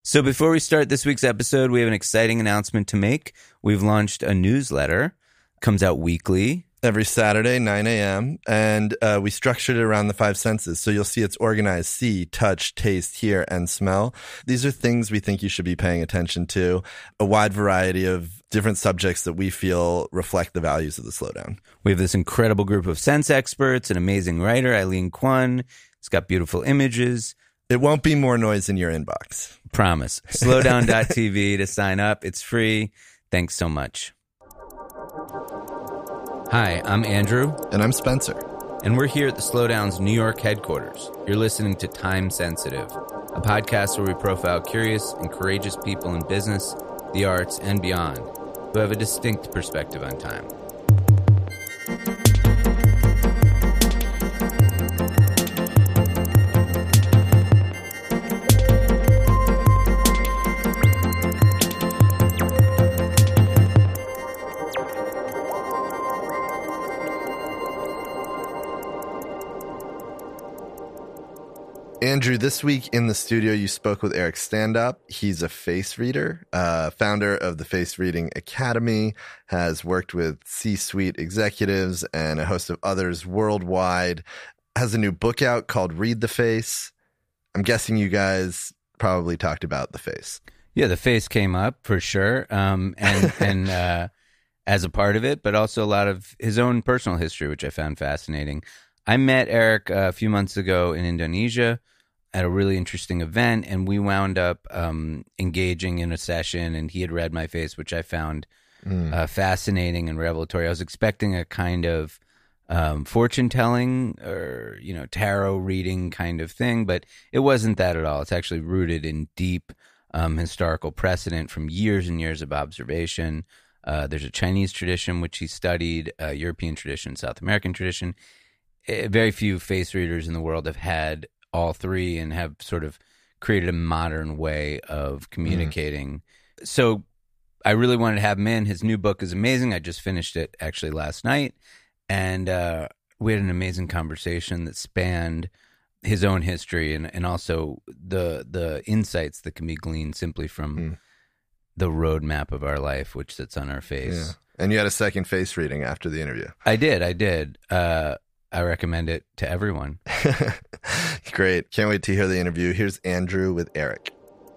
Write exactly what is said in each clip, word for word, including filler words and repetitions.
So before we start this week's episode, we have an exciting announcement to make. We've launched a newsletter. It comes out weekly. Every Saturday, nine a.m., and uh, we structured it around the five senses. So you'll see it's organized: see, touch, taste, hear, and smell. These are things we think you should be paying attention to. A wide variety of different subjects that we feel reflect the values of the slowdown. We have this incredible group of sense experts, an amazing writer, Eileen Kwon. It's got beautiful images. It won't be more noise in your inbox. Promise. slowdown dot t v to sign up. It's free. Thanks so much. Hi, I'm Andrew. And I'm Spencer. And we're here at the Slowdown's New York headquarters. You're listening to Time Sensitive, a podcast where we profile curious and courageous people in business, the arts, and beyond who have a distinct perspective on time. Andrew, this week in the studio, you spoke with Eric Standop. He's a face reader, uh, founder of the Face Reading Academy, has worked with C-suite executives and a host of others worldwide, has a new book out called Read the Face. I'm guessing you guys probably talked about the face. Yeah, the face came up for sure, um, and, and uh, as a part of it, but also a lot of his own personal history, which I found fascinating. I met Eric a few months ago in Indonesia at a really interesting event, and we wound up um, engaging in a session, and he had read my face, which I found mm. uh, fascinating and revelatory. I was expecting a kind of um, fortune-telling or, you know, tarot reading kind of thing, but it wasn't that at all. It's actually rooted in deep um, historical precedent from years and years of observation. Uh, there's a Chinese tradition, which he studied, a European tradition, South American tradition. Very few face readers in the world have had all three and have sort of created a modern way of communicating. Mm. So I really wanted to have him in. His new book is amazing. I just finished it actually last night. And uh, we had an amazing conversation that spanned his own history and, and also the the insights that can be gleaned simply from mm. the roadmap of our life, which sits on our face. Yeah. And you had a second face reading after the interview. I did. I did. Uh, I recommend it to everyone. Great. Can't wait to hear the interview. Here's Andrew with Eric.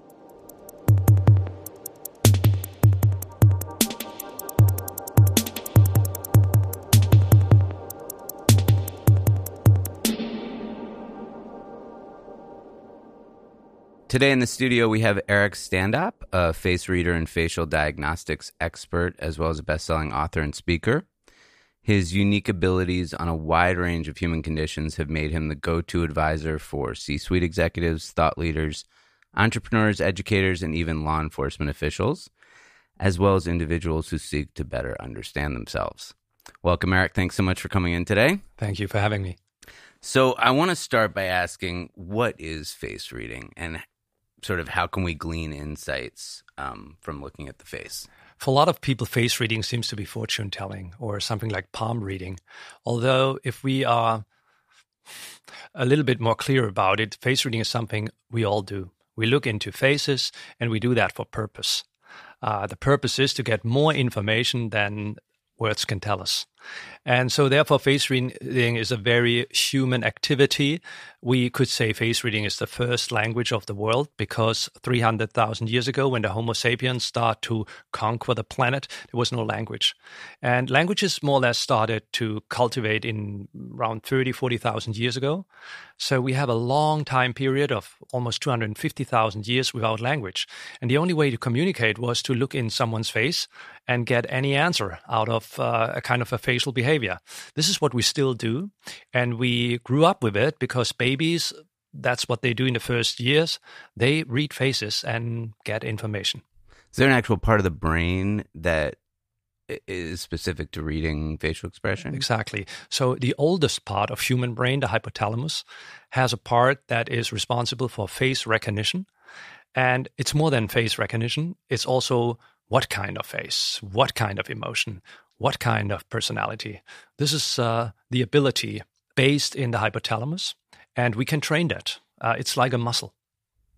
Today in the studio, we have Eric Standop, a face reader and facial diagnostics expert, as well as a best-selling author and speaker. His unique abilities on a wide range of human conditions have made him the go-to advisor for C-suite executives, thought leaders, entrepreneurs, educators, and even law enforcement officials, as well as individuals who seek to better understand themselves. Welcome, Eric. Thanks so much for coming in today. Thank you for having me. So I want to start by asking, what is face reading, and sort of how can we glean insights um, from looking at the face? For a lot of people, face reading seems to be fortune-telling or something like palm reading. Although if we are a little bit more clear about it, face reading is something we all do. We look into faces, and we do that for purpose. Uh, the purpose is to get more information than words can tell us. And so therefore, face reading is a very human activity. We could say face reading is the first language of the world because three hundred thousand years ago, when the Homo sapiens started to conquer the planet, there was no language. And languages more or less started to cultivate in around thirty, forty thousand years ago. So we have a long time period of almost two hundred fifty thousand years without language. And the only way to communicate was to look in someone's face and get any answer out of uh, a kind of a facial behavior. This is what we still do. And we grew up with it because babies, that's what they do in the first years. They read faces and get information. Is there an actual part of the brain that is specific to reading facial expression? Exactly. So the oldest part of human brain, the hypothalamus, has a part that is responsible for face recognition. And it's more than face recognition. It's also what kind of face, what kind of emotion, what kind of personality. This is uh, the ability based in the hypothalamus, and we can train that. Uh, it's like a muscle.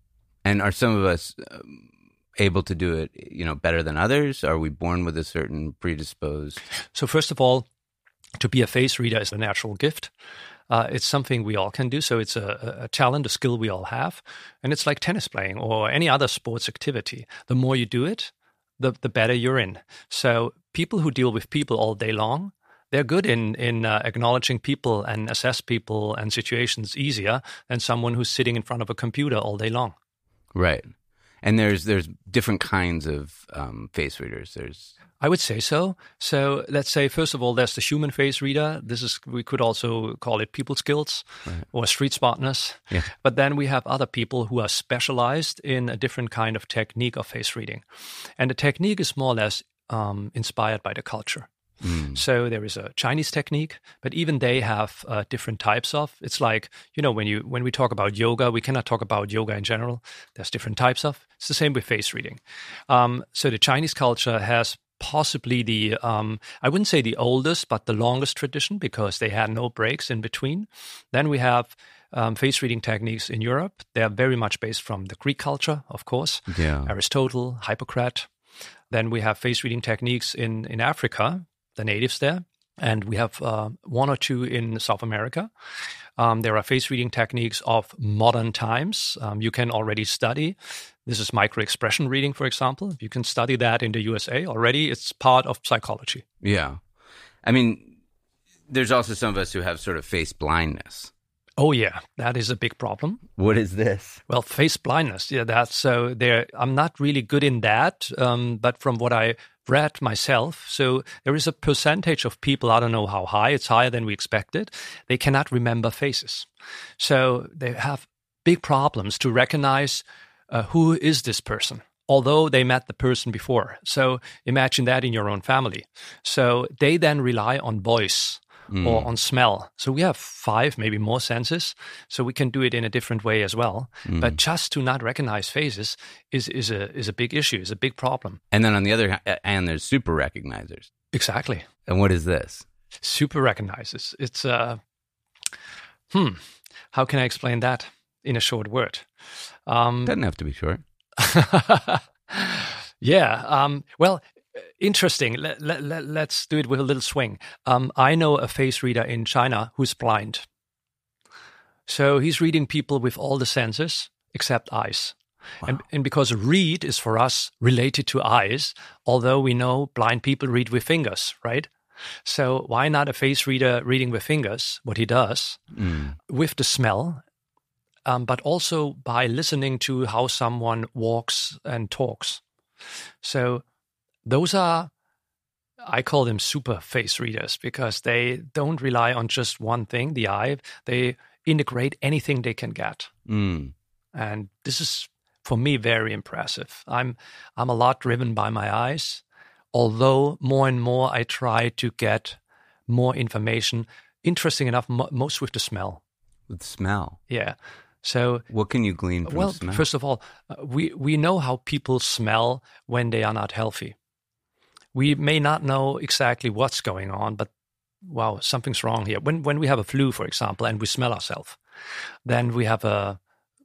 And are some of us um, able to do it, you know, better than others? Are we born with a certain predisposed? So first of all, to be a face reader is a natural gift. Uh, it's something we all can do. So it's a, a talent, a skill we all have. And it's like tennis playing or any other sports activity. The more you do it, the, the better you're in. So people who deal with people all day long, they're good in, in uh, acknowledging people and assess people and situations easier than someone who's sitting in front of a computer all day long. Right. And there's there's different kinds of um, face readers. There's I would say so. So let's say, first of all, there's the human face reader. This is, we could also call it people skills right. or street smartness. Yeah. But then we have other people who are specialized in a different kind of technique of face reading. And the technique is more or less um, inspired by the culture. Mm. So there is a Chinese technique, but even they have uh, different types of. It's like, you know, when you when we talk about yoga, we cannot talk about yoga in general. There's different types of. It's the same with face reading. Um, so the Chinese culture has possibly the, um, I wouldn't say the oldest, but the longest tradition because they had no breaks in between. Then we have um, face reading techniques in Europe. They are very much based from the Greek culture, of course. Yeah. Aristotle, Hippocrates. Then we have face reading techniques in, in Africa, the natives there. And we have uh, one or two in South America. Um, there are face reading techniques of modern times. Um, you can already study. This is micro-expression reading, for example. You can study that in the U S A already. It's part of psychology. Yeah. I mean, there's also some of us who have sort of face blindness. Oh, yeah. That is a big problem. What is this? Well, face blindness. Yeah, that's so there. I'm not really good in that. Um, but from what I read myself, so there is a percentage of people, I don't know how high, it's higher than we expected. They cannot remember faces. So they have big problems to recognize uh, who is this person, although they met the person before. So imagine that in your own family. So they then rely on voice mm. or on smell. So we have five, maybe more senses. So we can do it in a different way as well. Mm. But just to not recognize faces is, is a is a big issue, is a big problem. And then on the other hand, there's super recognizers. Exactly. And what is this? Super recognizers. It's, uh, hmm, how can I explain that in a short word? Um, Doesn't have to be short. yeah. Um, well, interesting. Let, let, let, let's do it with a little swing. Um, I know a face reader in China who's blind. So he's reading people with all the senses except eyes. Wow. And, and because read is for us related to eyes, although we know blind people read with fingers, right? So why not a face reader reading with fingers, what he does, mm. with the smell, um, but also by listening to how someone walks and talks. So those are, I call them super face readers because they don't rely on just one thing, the eye. They integrate anything they can get. Mm. And this is, for me, very impressive. I'm I'm a lot driven by my eyes, although more and more I try to get more information. Interesting enough, mo- most with the smell. With smell? Yeah. So what can you glean from well, smell? First of all, uh, we, we know how people smell when they are not healthy. We may not know exactly what's going on, but wow, something's wrong here. When when we have a flu, for example, and we smell ourselves, then we have a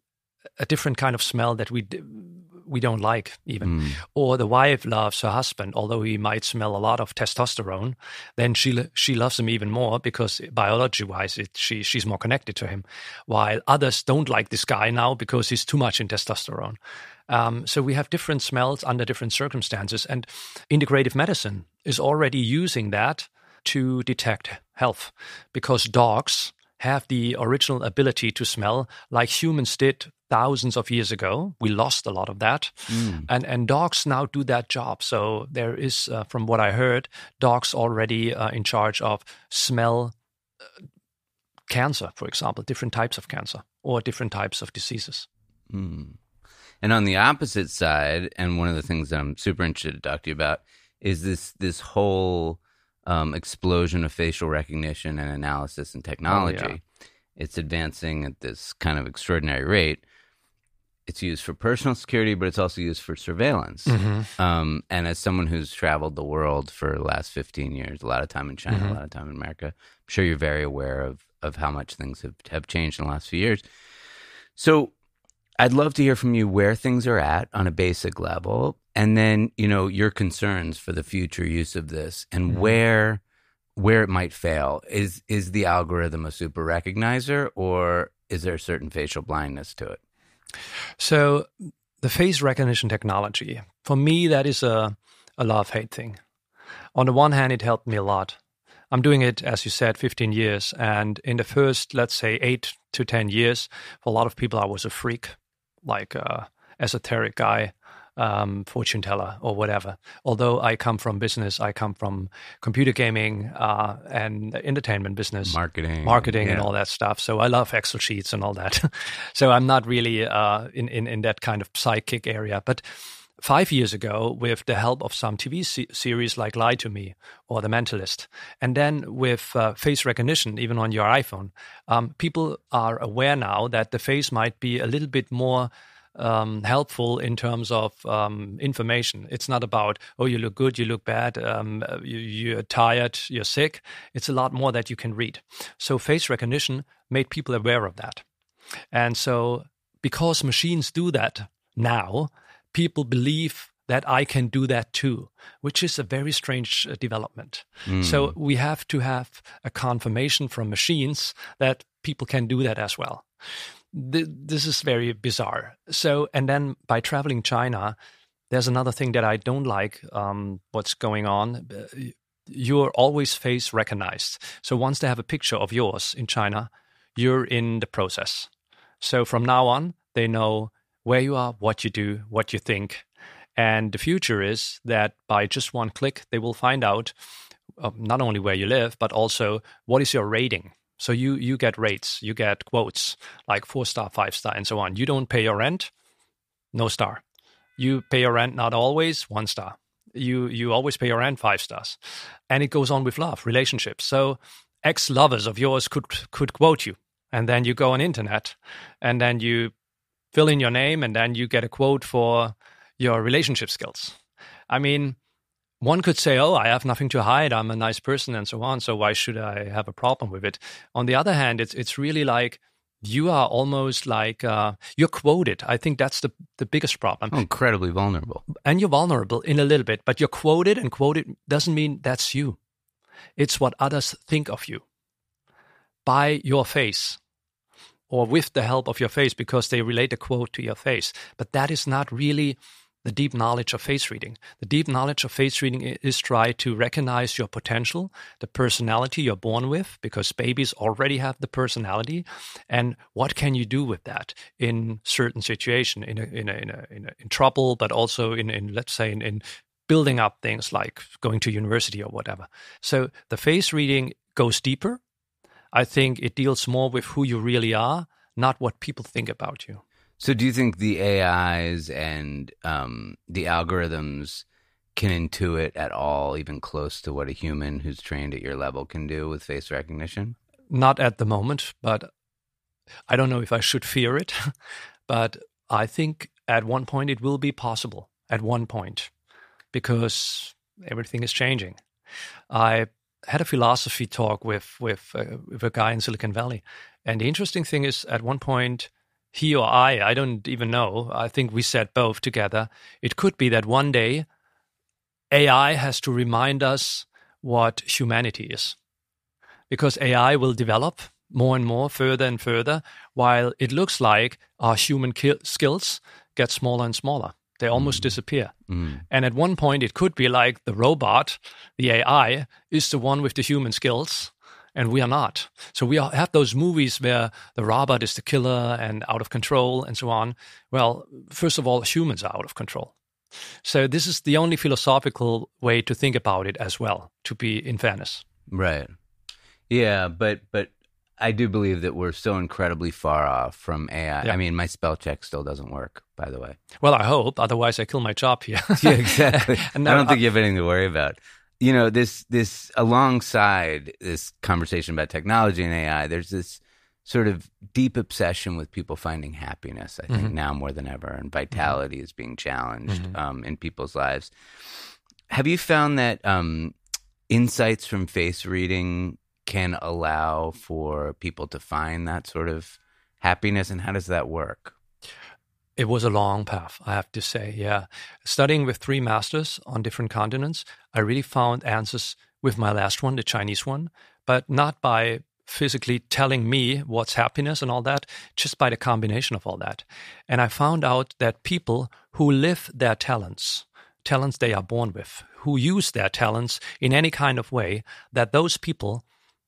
a different kind of smell that we we don't like even. Mm. Or the wife loves her husband, although he might smell a lot of testosterone, then she she loves him even more because biology-wise, it, she she's more connected to him. While others don't like this guy now because he's too much in testosterone. Um, so we have different smells under different circumstances, and integrative medicine is already using that to detect health because dogs have the original ability to smell like humans did thousands of years ago. We lost a lot of that. Mm. And, and dogs now do that job. So there is, uh, from what I heard, dogs already uh, in charge of smell uh, cancer, for example, different types of cancer or different types of diseases. Mm. And on the opposite side, and one of the things that I'm super interested to talk to you about, is this this whole um, explosion of facial recognition and analysis and technology. Oh, yeah. It's advancing at this kind of extraordinary rate. It's used for personal security, but it's also used for surveillance. Mm-hmm. Um, and as someone who's traveled the world for the last fifteen years, a lot of time in China, mm-hmm. a lot of time in America, I'm sure you're very aware of, of how much things have, have changed in the last few years. So I'd love to hear from you where things are at on a basic level, and then, you know, your concerns for the future use of this and mm-hmm. where where it might fail. Is is the algorithm a super recognizer, or is there a certain facial blindness to it? So the face recognition technology, for me, that is a, a love-hate thing. On the one hand, it helped me a lot. I'm doing it, as you said, fifteen years. And in the first, let's say, eight to ten years, for a lot of people, I was a freak, like a esoteric guy, um, fortune teller or whatever. Although I come from business, I come from computer gaming uh, and entertainment business. Marketing. Marketing yeah. and all that stuff. So I love Excel sheets and all that. So I'm not really uh, in, in, in that kind of psychic area. But five years ago, with the help of some T V se- series like Lie to Me or The Mentalist, and then with uh, face recognition, even on your iPhone, um, people are aware now that the face might be a little bit more um, helpful in terms of um, information. It's not about, oh, you look good, you look bad, um, you, you're tired, you're sick. It's a lot more that you can read. So face recognition made people aware of that. And so because machines do that now, people believe that I can do that too, which is a very strange uh, development. Mm. So we have to have a confirmation from machines that people can do that as well. Th- this is very bizarre. So, and then by traveling China, there's another thing that I don't like, um, what's going on. You're always face recognized. So once they have a picture of yours in China, you're in the process. So from now on, they know where you are, what you do, what you think. And the future is that by just one click, they will find out uh, not only where you live, but also what is your rating. So you you get rates, you get quotes like four star, five star, and so on. You don't pay your rent, no star. You pay your rent not always, one star. You you always pay your rent, five stars. And it goes on with love, relationships. So ex-lovers of yours could could quote you. And then you go on internet, and then you fill in your name, and then you get a quote for your relationship skills. I mean, one could say, oh, I have nothing to hide. I'm a nice person and so on. So why should I have a problem with it? On the other hand, it's it's really like you are almost like uh, you're quoted. I think that's the, the biggest problem. Oh, incredibly vulnerable. And you're vulnerable in a little bit, but you're quoted, and quoted doesn't mean that's you. It's what others think of you by your face, or with the help of your face, because they relate a quote to your face. But that is not really the deep knowledge of face reading. The deep knowledge of face reading is try to recognize your potential, the personality you're born with, because babies already have the personality, and what can you do with that in certain situation, in a, in a, in a, in, a, in trouble, but also in, in let's say in, in building up things like going to university or whatever. So the face reading goes deeper. I think it deals more with who you really are, not what people think about you. So do you think the A Is and um, the algorithms can intuit at all, even close to what a human who's trained at your level can do with face recognition? Not at the moment, but I don't know if I should fear it. But I think at one point it will be possible, at one point, because everything is changing. I had a philosophy talk with with, uh, with a guy in Silicon Valley. And the interesting thing is, at one point, he or I, I don't even know, I think we said both together, it could be that one day A I has to remind us what humanity is. Because A I will develop more and more, further and further, while it looks like our human ki- skills get smaller and smaller. They almost mm. disappear. Mm. And at one point, it could be like the robot, the A I, is the one with the human skills, and we are not. So we have those movies where the robot is the killer and out of control and so on. Well, first of all, humans are out of control. So this is the only philosophical way to think about it as well, to be in fairness. Right. Yeah, but but I do believe that we're so incredibly far off from A I. Yeah. I mean, my spell check still doesn't work, by the way. Well, I hope. Otherwise, I kill my job here. Yeah, exactly. And I don't think I, you have anything to worry about. You know, this this alongside this conversation about technology and A I, there's this sort of deep obsession with people finding happiness, I think, mm-hmm. now more than ever, and vitality mm-hmm. is being challenged mm-hmm. um, in people's lives. Have you found that um, insights from face reading can allow for people to find that sort of happiness, and how does that work? It was a long path, I have to say, yeah. Studying with three masters on different continents, I really found answers with my last one, the Chinese one, but not by physically telling me what's happiness and all that, just by the combination of all that. And I found out that people who live their talents, talents they are born with, who use their talents in any kind of way, that those people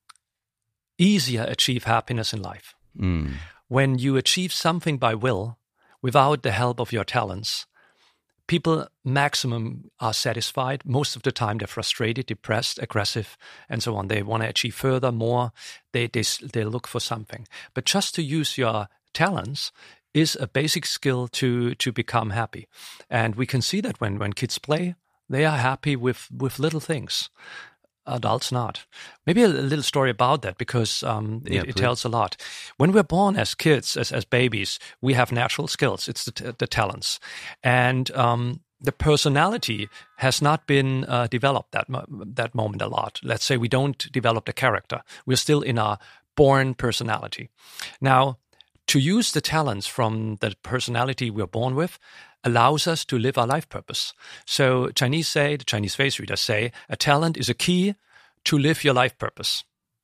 easier achieve happiness in life. Mm. When you achieve something by will, without the help of your talents, people maximum are satisfied. Most of the time they're frustrated, depressed, aggressive, and so on. They want to achieve further, more. They, they, they look for something. But just to use your talents is a basic skill to, to become happy. And we can see that when, when kids play, they are happy with, with little things. Adults not. Maybe a little story about that, because um, yeah, it, it tells a lot. When we're born as kids, as, as babies, we have natural skills. It's the, the talents. And um, the personality has not been uh, developed that, mo- that moment a lot. Let's say we don't develop the character. We're still in our born personality. Now, to use the talents from the personality we're born with allows us to live our life purpose. So Chinese say, the Chinese face readers say, a talent is a key to live your life purpose.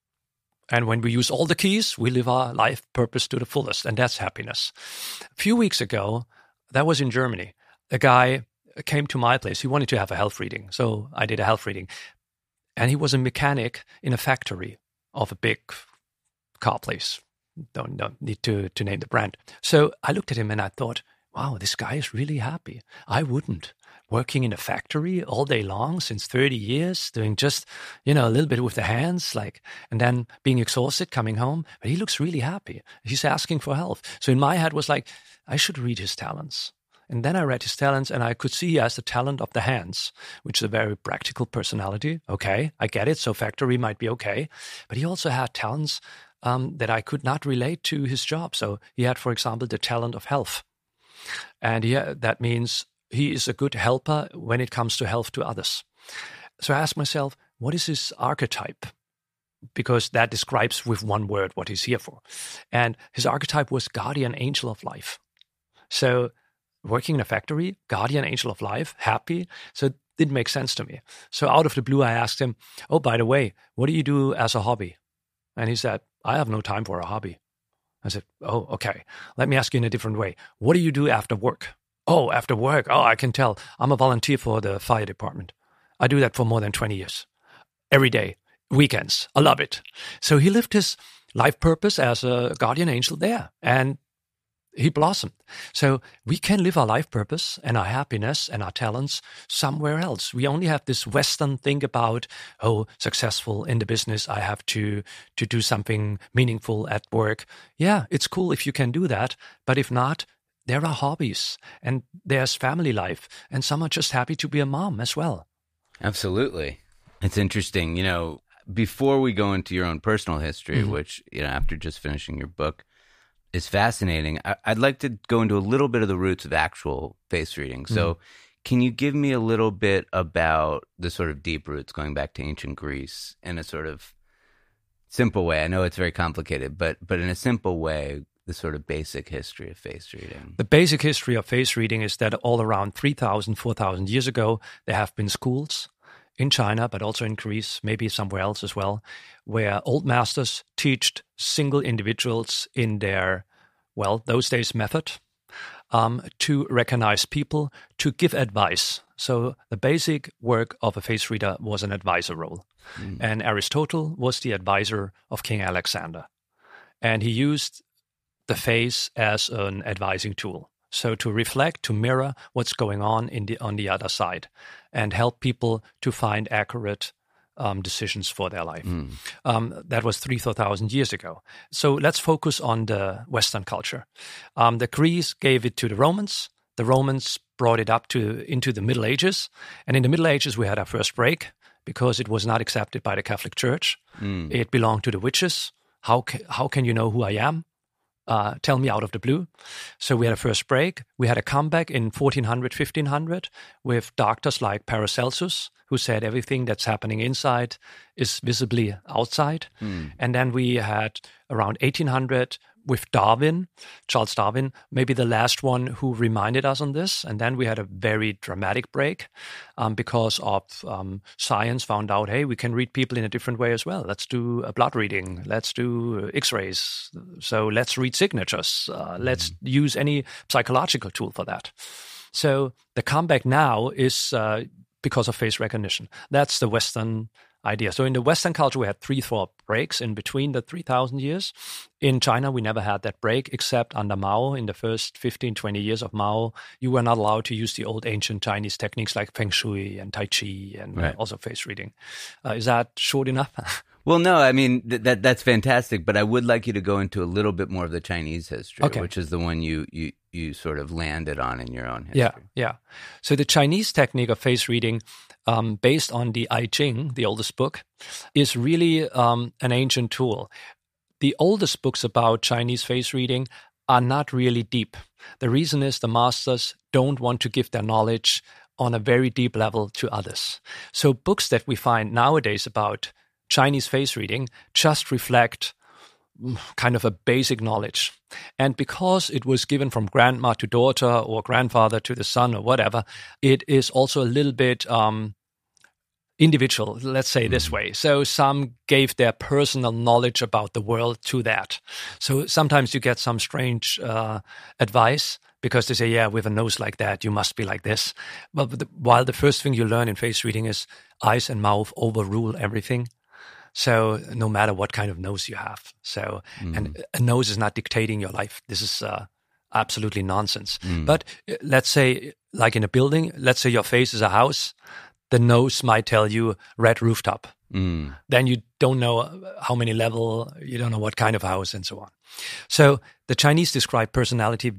And when we use all the keys, we live our life purpose to the fullest, and that's happiness. A few weeks ago, that was in Germany, a guy came to my place. He wanted to have a health reading, so I did a health reading. And he was a mechanic in a factory of a big car place. Don't, don't need to, to name the brand. So I looked at him and I thought, wow, this guy is really happy. I wouldn't. Working in a factory all day long since thirty years, doing just, you know, a little bit with the hands, like, and then being exhausted, coming home. But he looks really happy. He's asking for help. So in my head was like, I should read his talents. And then I read his talents and I could see he has the talent of the hands, which is a very practical personality. Okay, I get it. So factory might be okay. But he also had talents um, that I could not relate to his job. So he had, for example, the talent of health. And yeah, that means he is a good helper when it comes to help to others. So I asked myself, what is his archetype? Because that describes with one word what he's here for. And his archetype was guardian angel of life. So working in a factory, guardian angel of life, happy. So it didn't make sense to me. So out of the blue, I asked him, oh, by the way, what do you do as a hobby? And he said, I have no time for a hobby. I said, oh, okay. Let me ask you in a different way. What do you do after work? Oh, after work. Oh, I can tell. I'm a volunteer for the fire department. I do that for more than twenty years. Every day, weekends. I love it. So he lived his life purpose as a guardian angel there, and he blossomed. So we can live our life purpose and our happiness and our talents somewhere else. We only have this Western thing about, oh, successful in the business, I have to, to do something meaningful at work. Yeah, it's cool if you can do that. But if not, there are hobbies and there's family life. And some are just happy to be a mom as well. Absolutely. It's interesting. You know, before we go into your own personal history, mm-hmm. which, you know, after just finishing your book, is fascinating. I, I'd like to go into a little bit of the roots of actual face reading. So mm. can you give me a little bit about the sort of deep roots going back to ancient Greece in a sort of simple way? I know it's very complicated, but but in a simple way, the sort of basic history of face reading. The basic history of face reading is that all around three thousand, four thousand years ago, there have been schools in China, but also in Greece, maybe somewhere else as well, where old masters taught single individuals in their, well, those days method, um, to recognize people, to give advice. So the basic work of a face reader was an advisor role. Mm. And Aristotle was the advisor of King Alexander. And he used the face as an advising tool. So to reflect, to mirror what's going on in the on the other side and help people to find accurate um, decisions for their life. Mm. Um, that was three thousand years ago. So let's focus on the Western culture. Um, the Greeks gave it to the Romans. The Romans brought it up to into the Middle Ages. And in the Middle Ages, we had our first break because it was not accepted by the Catholic Church. Mm. It belonged to the witches. How ca- how can you know who I am? Uh, tell me out of the blue. So we had a first break. We had a comeback in fourteen hundred, fifteen hundred with doctors like Paracelsus, who said everything that's happening inside is visibly outside. Mm. And then we had around eighteen hundred with Darwin, Charles Darwin, maybe the last one who reminded us on this. And then we had a very dramatic break um, because of um, science found out, hey, we can read people in a different way as well. Let's do a blood reading. Let's do X-rays. So let's read signatures. Uh, let's mm. use any psychological tool for that. So the comeback now is uh, because of face recognition. That's the Western idea. So in the Western culture, we had three, four breaks in between the three thousand years. In China, we never had that break, except under Mao. In the first fifteen, twenty years of Mao, you were not allowed to use the old ancient Chinese techniques like Feng Shui and Tai Chi and right. uh, also face reading. Uh, is that short enough? Well, no, I mean, th- that that's fantastic, but I would like you to go into a little bit more of the Chinese history, okay. which is the one you, you, you sort of landed on in your own history. Yeah, yeah. So the Chinese technique of face reading, um, based on the I Ching, the oldest book, is really um, an ancient tool. The oldest books about Chinese face reading are not really deep. The reason is the masters don't want to give their knowledge on a very deep level to others. So books that we find nowadays about Chinese face reading just reflect kind of a basic knowledge. And because it was given from grandma to daughter or grandfather to the son or whatever, it is also a little bit um, individual, let's say this way. So some gave their personal knowledge about the world to that. So sometimes you get some strange uh, advice because they say, yeah, with a nose like that, you must be like this. But the, while the first thing you learn in face reading is eyes and mouth overrule everything. So no matter what kind of nose you have. So, mm. and a nose is not dictating your life. This is uh, absolutely nonsense. Mm. But uh, let's say, like in a building, let's say your face is a house, the nose might tell you red rooftop. Mm. Then you don't know how many level, you don't know what kind of house and so on. So the Chinese describe personality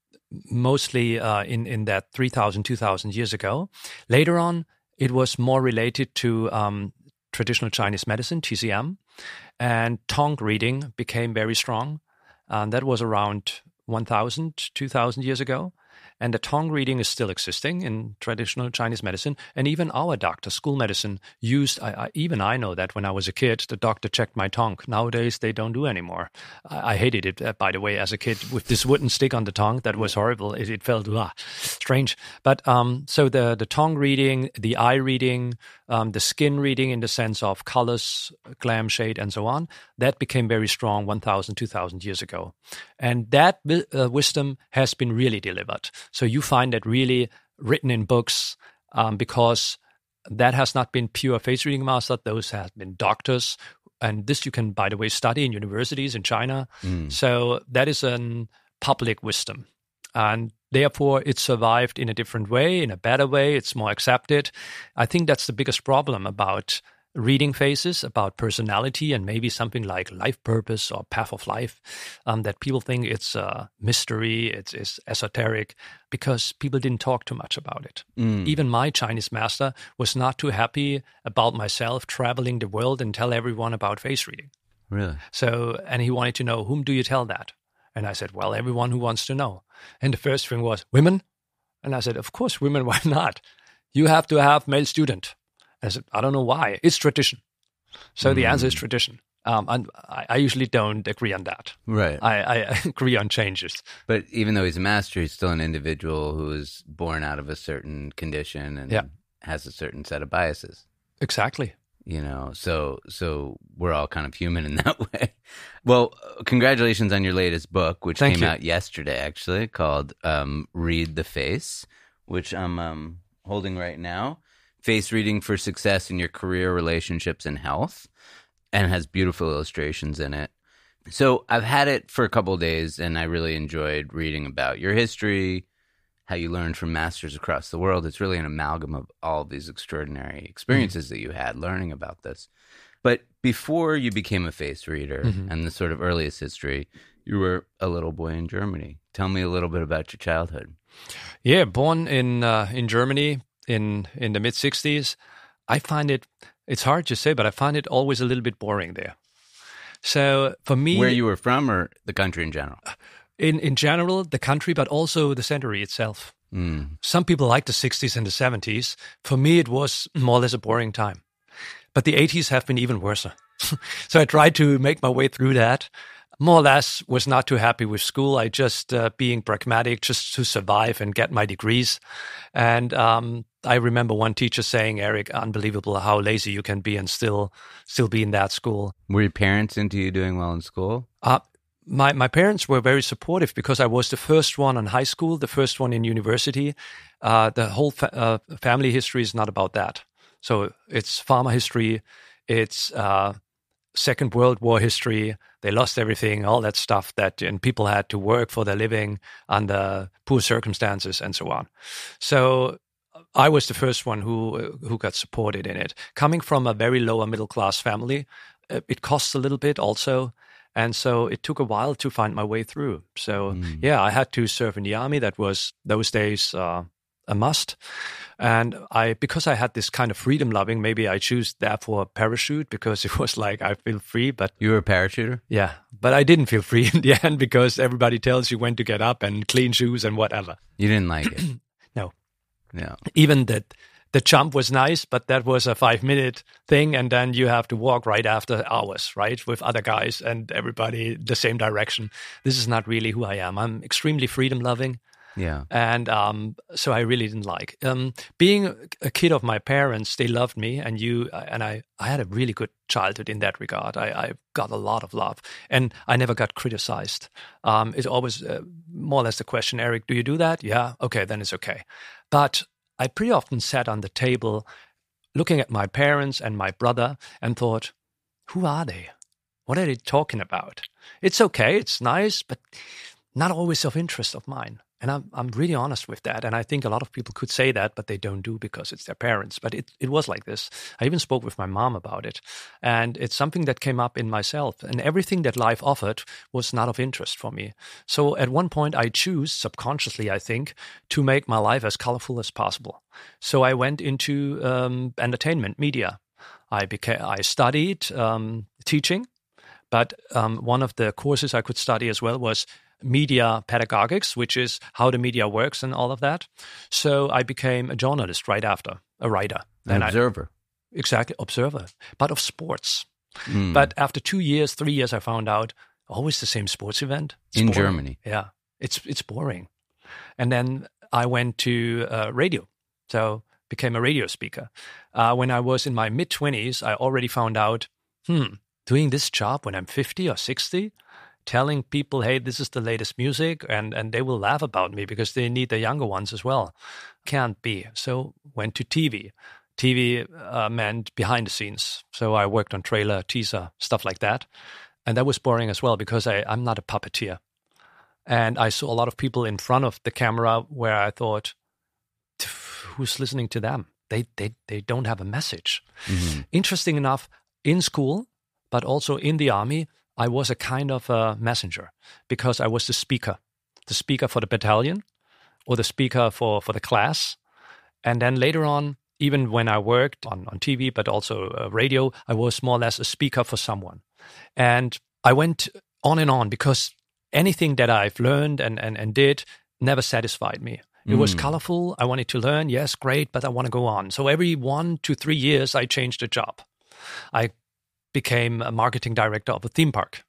mostly uh, in, in that three thousand, two thousand years ago. Later on, it was more related to um, traditional Chinese medicine, T C M, and tongue reading became very strong. And that was around one thousand, two thousand years ago. And the tongue reading is still existing in traditional Chinese medicine. And even our doctor, school medicine, used, I, I, even I know that when I was a kid, the doctor checked my tongue. Nowadays, they don't do anymore. I, I hated it, uh, by the way, as a kid, with this wooden stick on the tongue. That was horrible. It, it felt ah, strange. But um, so the, the tongue reading, the eye reading, um, the skin reading in the sense of colors, glam, shade, and so on, that became very strong one thousand, two thousand years ago. And that uh, wisdom has been really delivered. So you find that really written in books um, because that has not been pure face reading master. Those have been doctors. And this you can, by the way, study in universities in China. Mm. So that is a public wisdom. And therefore, it survived in a different way, in a better way. It's more accepted. I think that's the biggest problem about reading faces, about personality, and maybe something like life purpose or path of life, um, that people think it's a mystery, it's, it's esoteric, because people didn't talk too much about it. Mm. Even my Chinese master was not too happy about myself traveling the world and tell everyone about face reading. Really? So, and he wanted to know, whom do you tell that? And I said, well, everyone who wants to know. And the first thing was, women? And I said, of course, women, why not? You have to have male student. I said, I don't know why. It's tradition. So mm. the answer is tradition. Um, and I, I usually don't agree on that. Right. I, I agree on changes. But even though he's a master, he's still an individual who is born out of a certain condition and yeah. has a certain set of biases. Exactly. You know, so so we're all kind of human in that way. Well, congratulations on your latest book, which Thank came you. out yesterday, actually, called um, Read the Face, which I'm um, holding right now. Face reading for success in your career, relationships, and health, and has beautiful illustrations in it. So I've had it for a couple of days, and I really enjoyed reading about your history, how you learned from masters across the world. It's really an amalgam of all of these extraordinary experiences mm-hmm. that you had learning about this. But before you became a face reader mm-hmm. and the sort of earliest history, you were a little boy in Germany. Tell me a little bit about your childhood. Yeah, born in uh, in Germany in, in the mid-sixties. I find it, it's hard to say, but I find it always a little bit boring there. So for me... Where you were from or the country in general? In in general, the country, but also the century itself. Mm. Some people like the sixties and the seventies. For me, it was more or less a boring time. But the eighties have been even worse. So I tried to make my way through that. more or less was not too happy with school. I just uh, being pragmatic, just to survive and get my degrees. And um, I remember one teacher saying, "Eric, unbelievable how lazy you can be and still still be in that school." Were your parents into you doing well in school? Uh, my my parents were very supportive because I was the first one in high school, the first one in university. Uh, the whole fa- uh, family history is not about that. So it's farmer history, it's uh, Second World War history. They lost everything, all that stuff that, and people had to work for their living under poor circumstances and so on. So I was the first one who who got supported in it. Coming from a very lower middle class family, it costs a little bit also. And so it took a while to find my way through. So mm. yeah, I had to serve in the army. That was those days uh, a must. And I, because I had this kind of freedom loving, maybe I choose therefore parachute because it was like I feel free. But you were a parachuter? Yeah, but I didn't feel free in the end because everybody tells you when to get up and clean shoes and whatever. You didn't like it? No. No. Even that. The jump was nice, but that was a five-minute thing, and then you have to walk right after hours, right, with other guys and everybody the same direction. This is not really who I am. I'm extremely freedom-loving, yeah, and um, so I really didn't like um, being a kid of my parents. They loved me, and you and I. I had a really good childhood in that regard. I, I got a lot of love, and I never got criticized. Um, it's always uh, more or less the question, Eric, do you do that? Yeah, okay, then it's okay, but I pretty often sat on the table looking at my parents and my brother and thought, who are they? What are they talking about? It's okay, it's nice, but not always of interest of mine. And I'm I'm really honest with that. And I think a lot of people could say that, but they don't do because it's their parents. But it, it was like this. I even spoke with my mom about it. And it's something that came up in myself. And everything that life offered was not of interest for me. So at one point I choose, subconsciously I think, to make my life as colorful as possible. So I went into um, entertainment, media. I became I studied um, teaching, but um, one of the courses I could study as well was media pedagogics, which is how the media works and all of that. So I became a journalist right after, a writer. An observer. I, exactly, observer, but of sports. Mm. But after two years, three years, I found out always the same sports event. It's in boring. Germany. Yeah, it's it's boring. And then I went to uh, radio, so became a radio speaker. Uh, when I was in my mid-twenties, I already found out, hmm, doing this job when I'm fifty or sixty, telling people, hey, this is the latest music, and, and they will laugh about me because they need the younger ones as well. Can't be. So went to T V. T V uh, meant behind the scenes. So I worked on trailer, teaser, stuff like that. And that was boring as well because I, I'm not a puppeteer. And I saw a lot of people in front of the camera where I thought, who's listening to them? They, they, they don't have a message. Mm-hmm. Interesting enough, in school, but also in the army, I was a kind of a messenger because I was the speaker, the speaker for the battalion or the speaker for, for the class. And then later on, even when I worked on, on T V, but also uh, radio, I was more or less a speaker for someone. And I went on and on because anything that I've learned and, and, and did never satisfied me. It mm. was colorful. I wanted to learn. Yes, great, but I want to go on. So every one to three years, I changed a job. I became a marketing director of a theme park.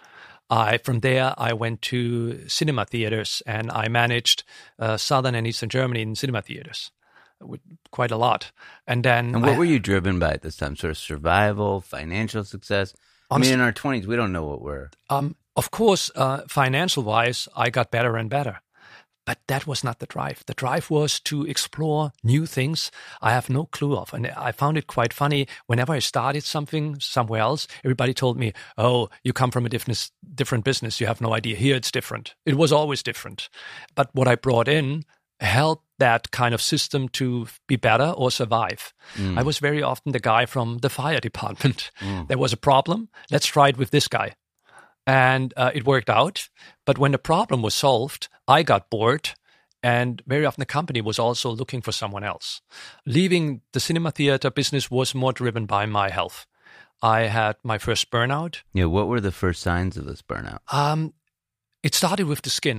I, from there, I went to cinema theaters and I managed uh, southern and eastern Germany in cinema theaters, with quite a lot. And then, and what I, were you driven by at this time? Sort of survival, financial success. Honestly, I mean, in our twenties, we don't know what we're. Um, of course, uh, financial wise, I got better and better. But that was not the drive. The drive was to explore new things I have no clue of. And I found it quite funny. Whenever I started something somewhere else, everybody told me, oh, you come from a different, different business. You have no idea. Here it's different. It was always different. But what I brought in helped that kind of system to be better or survive. Mm. I was very often the guy from the fire department. Mm. There was a problem. Let's try it with this guy. And uh, it worked out. But when the problem was solved, I got bored. And very often the company was also looking for someone else. Leaving the cinema theater business was more driven by my health. I had my first burnout. Yeah, what were the first signs of this burnout? Um, it started with the skin.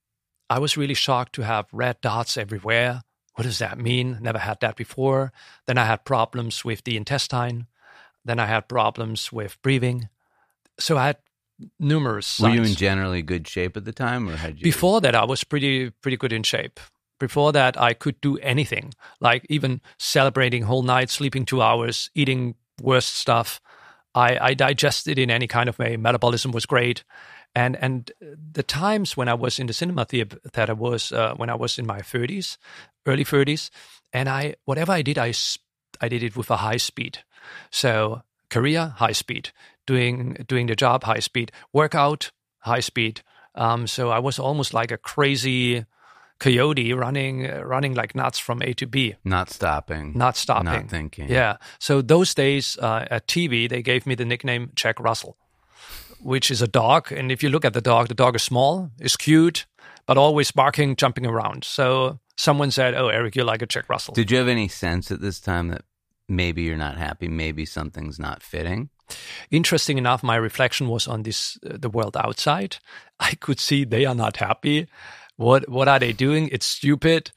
I was really shocked to have red dots everywhere. What does that mean? Never had that before. Then I had problems with the intestine. Then I had problems with breathing. So I had numerous signs. Were you in generally good shape at the time, or had you? Before that, I was pretty pretty good in shape. Before that, I could do anything, like even celebrating whole night, sleeping two hours, eating worst stuff. I, I digested in any kind of way. Metabolism was great. And and the times when I was in the cinema theater was uh, when I was in my thirties, early thirties. And I whatever I did, I, I did it with a high speed. So career, high speed. Doing doing the job, high speed. Workout, high speed. Um, so I was almost like a crazy coyote running running like nuts from A to B. Not stopping. Not stopping. Not thinking. Yeah. So those days uh, at T V, they gave me the nickname Jack Russell, which is a dog. And if you look at the dog, the dog is small, is cute, but always barking, jumping around. So someone said, oh, Eric, you're like a Jack Russell. Did you have any sense at this time that maybe you're not happy, maybe something's not fitting? Interesting enough, my reflection was on this uh, the world outside. I could see they are not happy. What what are they doing? It's stupid.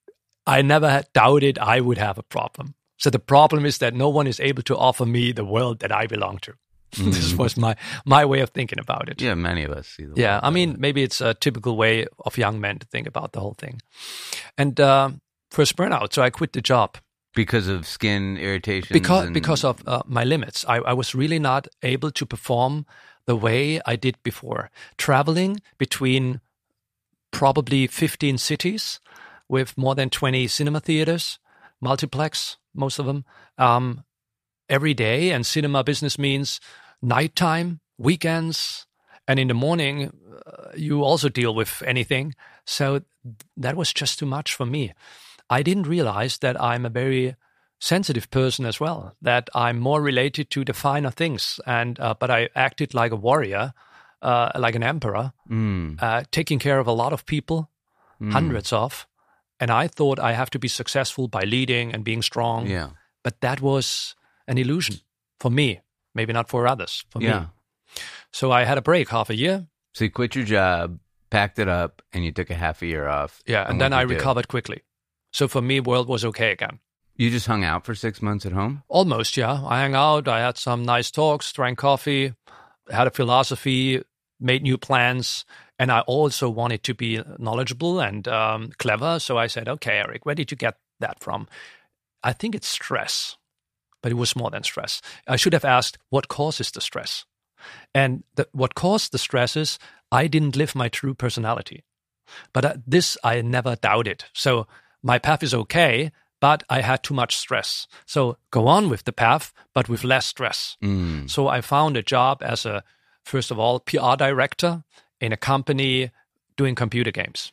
I never had doubted I would have a problem. So the problem is that no one is able to offer me the world that I belong to. Mm-hmm. This was my my way of thinking about it. Yeah, many of us see the Yeah, world I mean, maybe it's a typical way of young men to think about the whole thing. And uh, first burnout, so I quit the job. Because of skin irritation? Because, and... because of uh, my limits. I, I was really not able to perform the way I did before. Traveling between probably fifteen cities with more than twenty cinema theaters, multiplex, most of them, um, every day. And cinema business means nighttime, weekends, and in the morning, uh, you also deal with anything. So that was just too much for me. I didn't realize that I'm a very sensitive person as well, that I'm more related to the finer things. And uh, but I acted like a warrior, uh, like an emperor, mm. uh, taking care of a lot of people, mm. hundreds of. And I thought I have to be successful by leading and being strong. Yeah. But that was an illusion for me, maybe not for others, for yeah. me. So I had a break, half a year. So you quit your job, packed it up, and you took a half a year off. Yeah, and, and then I recovered quickly. So for me, world was okay again. You just hung out for six months at home? Almost, yeah. I hung out, I had some nice talks, drank coffee, had a philosophy, made new plans, and I also wanted to be knowledgeable and um, clever. So I said, okay, Eric, where did you get that from? I think it's stress, but it was more than stress. I should have asked, what causes the stress? And the, what caused the stress is I didn't live my true personality. But uh, this I never doubted. So my path is okay, but I had too much stress. So go on with the path, but with less stress. Mm. So I found a job as a, first of all, P R director in a company doing computer games.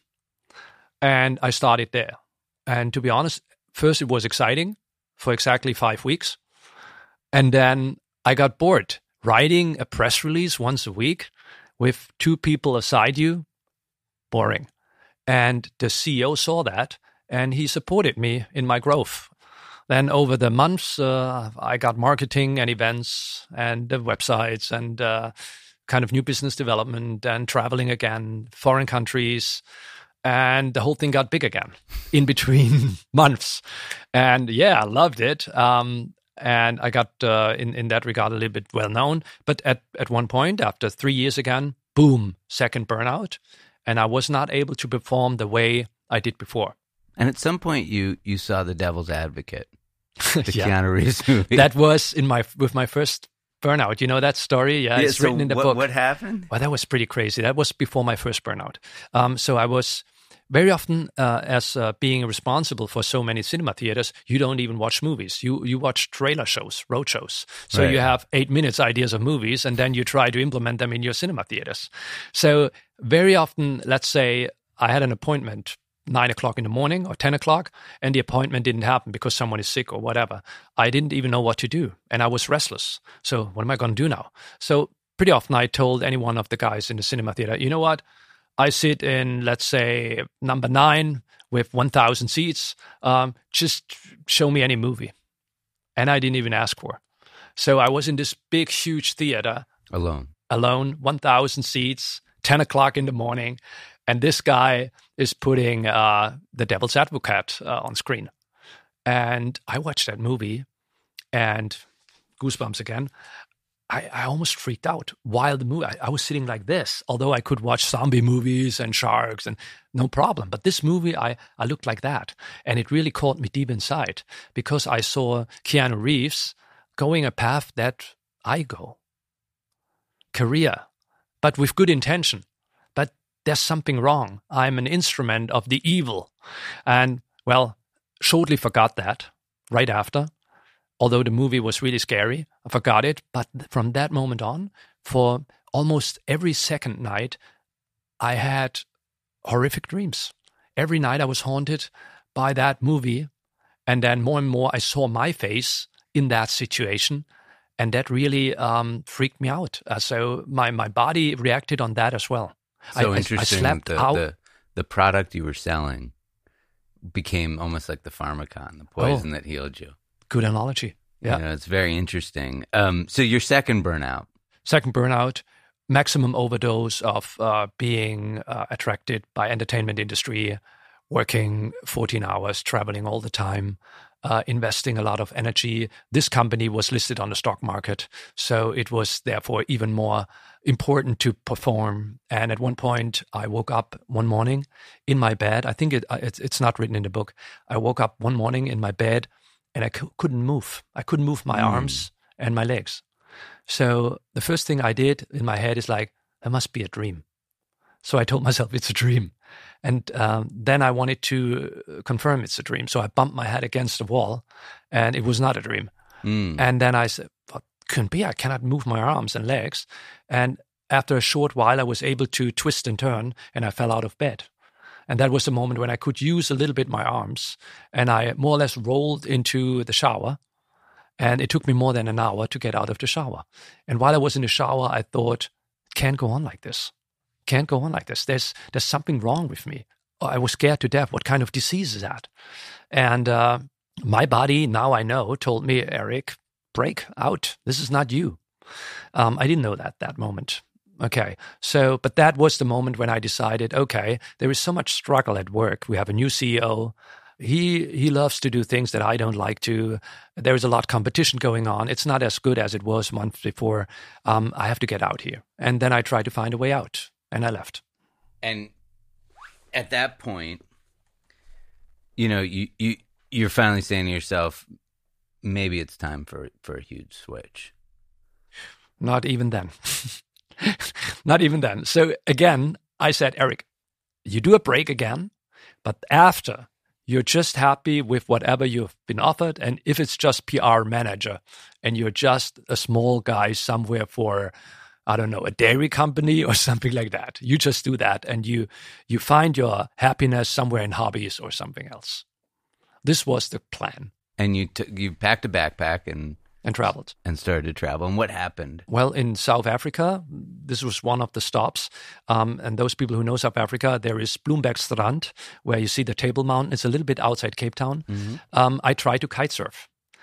And I started there. And to be honest, first it was exciting for exactly five weeks. And then I got bored. Writing a press release once a week with two people aside you, boring. And the C E O saw that. And he supported me in my growth. Then over the months, uh, I got marketing and events and uh, websites and uh, kind of new business development and traveling again, foreign countries. And the whole thing got big again in between months. And yeah, I loved it. Um, and I got, uh, in, in that regard, a little bit well known. But at, at one point, after three years again, boom, second burnout. And I was not able to perform the way I did before. And at some point, you you saw The Devil's Advocate, the yeah. Keanu Reeves movie. That was in my with my first burnout. You know that story? Yeah, yeah it's so written in the what, book. What happened? Well, that was pretty crazy. That was before my first burnout. Um, so I was very often, uh, as uh, being responsible for so many cinema theaters, you don't even watch movies. You you watch trailer shows, road shows. So right. you have eight minutes ideas of movies, and then you try to implement them in your cinema theaters. So very often, let's say I had an appointment nine o'clock in the morning or ten o'clock, and the appointment didn't happen because someone is sick or whatever. I didn't even know what to do, and I was restless. So what am I going to do now? So pretty often I told any one of the guys in the cinema theater, you know what? I sit in, let's say, number nine with one thousand seats. Um, just show me any movie. And I didn't even ask for. So I was in this big, huge theater. Alone. Alone, one thousand seats, ten o'clock in the morning. And this guy is putting uh, The Devil's Advocate uh, on screen. And I watched that movie, and goosebumps again. I, I almost freaked out while the movie, I, I was sitting like this, although I could watch zombie movies and sharks and no problem. But this movie, I, I looked like that. And it really caught me deep inside because I saw Keanu Reeves going a path that I go. Career, but with good intention. But there's something wrong. I'm an instrument of the evil. And, well, shortly forgot that right after. Although the movie was really scary, I forgot it. But from that moment on, for almost every second night, I had horrific dreams. Every night I was haunted by that movie. And then more and more I saw my face in that situation. And that really um, freaked me out. Uh, so my, my body reacted on that as well. So I, interesting. I, I slept the, out. The, the product you were selling became almost like the pharmacon, the poison Oh. that healed you. Good analogy. Yeah. You know, it's very interesting. Um, so your second burnout. Second burnout, maximum overdose of uh, being uh, attracted by entertainment industry, working fourteen hours, traveling all the time, uh, investing a lot of energy. This company was listed on the stock market, so it was therefore even more important to perform. And at one point, I woke up one morning in my bed. I think it, it's, it's not written in the book. I woke up one morning in my bed and I c- couldn't move. I couldn't move my Mm. arms and my legs. So the first thing I did in my head is like, it must be a dream. So I told myself it's a dream. And um, then I wanted to confirm it's a dream. So I bumped my head against the wall and it was not a dream. Mm. And then I said, well, couldn't be. I cannot move my arms and legs. And after a short while, I was able to twist and turn and I fell out of bed. And that was the moment when I could use a little bit my arms. And I more or less rolled into the shower. And it took me more than an hour to get out of the shower. And while I was in the shower, I thought, can't go on like this. Can't go on like this. There's there's something wrong with me. I was scared to death. What kind of disease is that? And uh, my body, now I know, told me, Eric, break out. This is not you. Um, I didn't know that that moment. Okay, so, but that was the moment when I decided, okay, there is so much struggle at work. We have a new C E O. He he loves to do things that I don't like to. There is a lot of competition going on. It's not as good as it was months before. Um, I have to get out here. And then I tried to find a way out, and I left. And at that point, you know, you, you, you're finally saying to yourself, maybe it's time for, for a huge switch. Not even then. Not even then. So again, I said, Eric, you do a break again, but after you're just happy with whatever you've been offered. And if it's just P R manager and you're just a small guy somewhere for, I don't know, a dairy company or something like that, you just do that and you you find your happiness somewhere in hobbies or something else. This was the plan. And you t- you packed a backpack and and traveled. And started to travel. And what happened? Well, in South Africa, this was one of the stops. Um, and those people who know South Africa, there is Bloembergstrand, where you see the Table Mountain. It's a little bit outside Cape Town. Mm-hmm. Um, I tried to kite surf.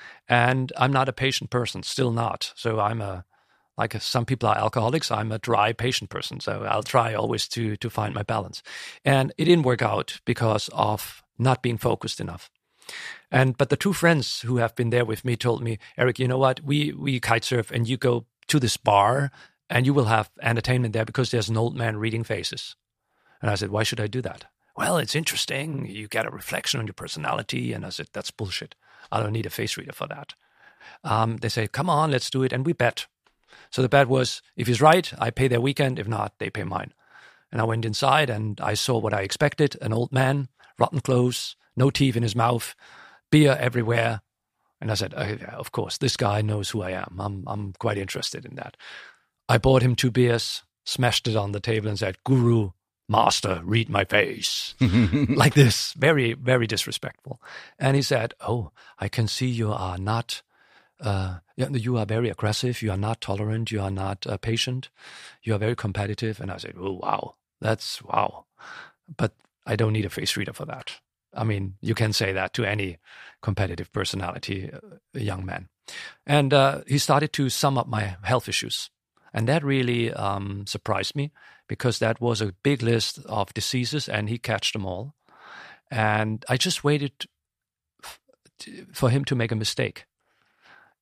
And I'm not a patient person, still not. So I'm a, like some people are alcoholics, I'm a dry patient person. So I'll try always to to find my balance. And it didn't work out because of not being focused enough. And but the two friends who have been there with me told me, Eric, you know what? We we kite surf and you go to this bar and you will have entertainment there because there's an old man reading faces. And I said, why should I do that? Well, it's interesting. You get a reflection on your personality. And I said, that's bullshit. I don't need a face reader for that. Um, they say, come on, let's do it. And we bet. So the bet was, if he's right, I pay their weekend. If not, they pay mine. And I went inside and I saw what I expected, an old man, rotten clothes, no teeth in his mouth, beer everywhere. And I said, oh, yeah, of course, this guy knows who I am. I'm I'm quite interested in that. I bought him two beers, smashed it on the table and said, Guru, master, read my face. Like this, very, very disrespectful. And he said, oh, I can see you are not, uh, you are very aggressive. You are not tolerant. You are not uh, patient. You are very competitive. And I said, oh, wow, that's wow. But I don't need a face reader for that. I mean, you can say that to any competitive personality, a young man. And uh, he started to sum up my health issues. And that really um, surprised me because that was a big list of diseases and he catched them all. And I just waited f- to, for him to make a mistake.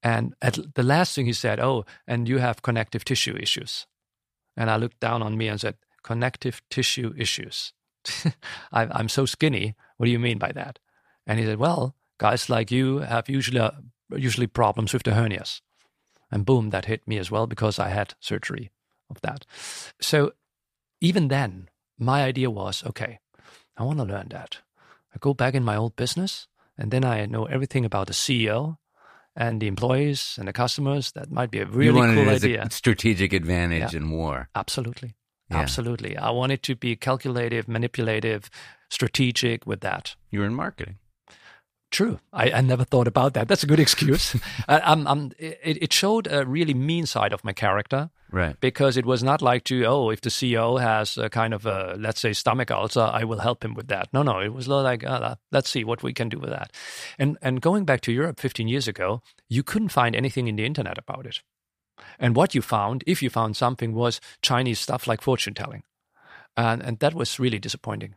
And at the last thing he said, oh, and you have connective tissue issues. And I looked down on me and said, connective tissue issues. I, I'm so skinny. What do you mean by that? And he said, well, guys like you have usually uh, usually problems with the hernias. And boom, that hit me as well because I had surgery of that. So even then, my idea was, okay, I want to learn that. I go back in my old business, and then I know everything about the C E O and the employees and the customers. That might be a really you wanted cool it as idea. A strategic advantage Yeah. in war. Absolutely. Yeah. Absolutely. I wanted to be calculative, manipulative, strategic with that. You were in marketing. True. I, I never thought about that. That's a good excuse. I, I'm, I'm, it, it showed a really mean side of my character. Right. Because it was not like to, oh, if the C E O has a kind of a, let's say, stomach ulcer, I will help him with that. No, no, it was like, uh, let's see what we can do with that. And and going back to Europe fifteen years ago, you couldn't find anything in the internet about it. And what you found, if you found something, was Chinese stuff like fortune telling. And, and that was really disappointing.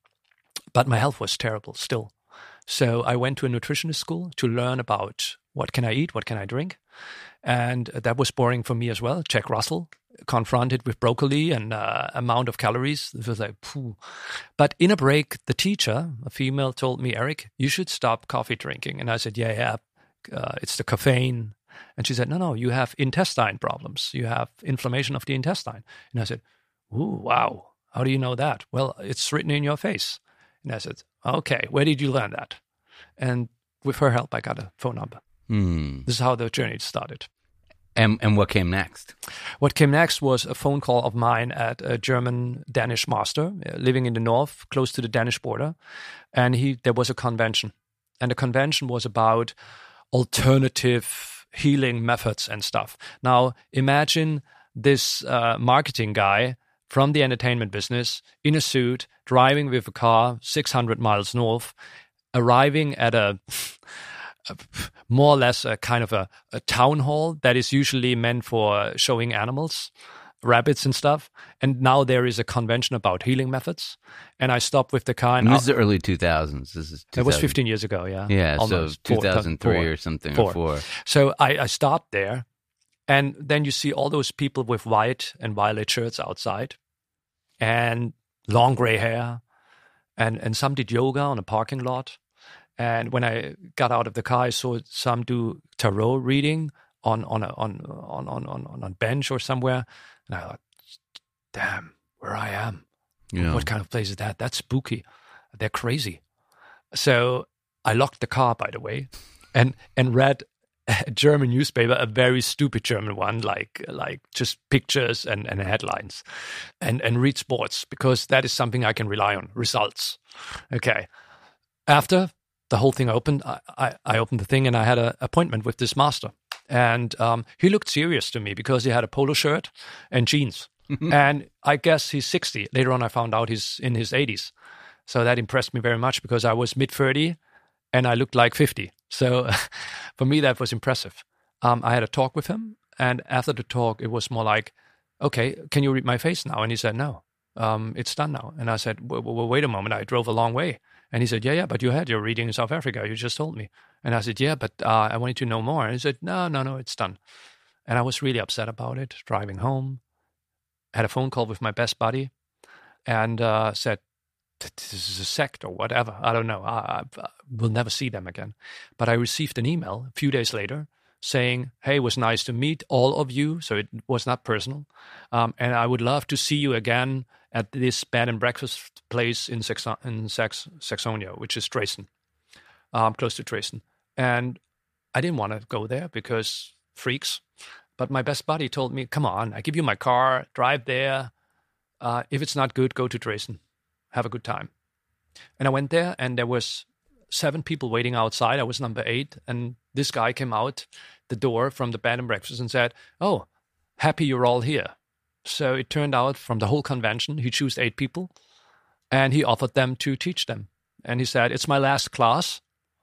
But my health was terrible still. So I went to a nutritionist school to learn about what can I eat, what can I drink. And that was boring for me as well. Jack Russell, confronted with broccoli and uh, amount of calories. It was like, phew. But in a break, the teacher, a female, told me, Eric, you should stop coffee drinking. And I said, yeah, yeah, uh, it's the caffeine. And she said, no, no, you have intestine problems. You have inflammation of the intestine. And I said, ooh, wow. How do you know that? Well, it's written in your face. And I said, okay, where did you learn that? And with her help, I got a phone number. Hmm. This is how the journey started. And and what came next? What came next was a phone call of mine at a German-Danish master uh, living in the north, close to the Danish border. And he there was a convention. And the convention was about alternative healing methods and stuff. Now, imagine this uh, marketing guy from the entertainment business in a suit, driving with a car six hundred miles north, arriving at a... more or less a kind of a, a town hall that is usually meant for showing animals, rabbits and stuff. And now there is a convention about healing methods. And I stopped with the car. And And this is the early two thousands. This is That was fifteen years ago, yeah. Yeah, Almost. so Four- two thousand three four. or something, Four. or four. So I, I stopped there. And then you see all those people with white and violet shirts outside and long gray hair. And, and some did yoga on a parking lot. And when I got out of the car, I saw some do tarot reading on on a, on on on on on a bench or somewhere, and I thought, "Damn, where I am! Yeah. What kind of place is that? That's spooky. They're crazy." So I locked the car, by the way, and and read a German newspaper, a very stupid German one, like like just pictures and, and headlines, and and read sports because that is something I can rely on. Results, okay. After the whole thing opened, I, I, I opened the thing and I had an appointment with this master. And um, he looked serious to me because he had a polo shirt and jeans. And I guess he's sixty. Later on, I found out he's in his eighties. So that impressed me very much because I was mid thirty and I looked like fifty. So for me, that was impressive. Um, I had a talk with him. And after the talk, it was more like, okay, can you read my face now? And he said, no, um, it's done now. And I said, well, well, wait a moment. I drove a long way. And he said, yeah, yeah, but you had your reading in South Africa. You just told me. And I said, yeah, but uh, I wanted to know more. And he said, no, no, no, it's done. And I was really upset about it, driving home. Had a phone call with my best buddy and uh, said, this is a sect or whatever. I don't know. I, I, I will never see them again. But I received an email a few days later saying, hey, it was nice to meet all of you. So it was not personal. Um, and I would love to see you again at this bed and breakfast place in, Saxo- in Sax- Saxonia, which is Dresden, um, close to Dresden. And I didn't want to go there because freaks. But my best buddy told me, come on, I give you my car, drive there. Uh, if it's not good, go to Dresden. Have a good time. And I went there and there was seven people waiting outside. I was number eight. And this guy came out the door from the bed and breakfast and said, oh, happy you're all here. So it turned out from the whole convention, he chose eight people and he offered them to teach them. And he said, it's my last class.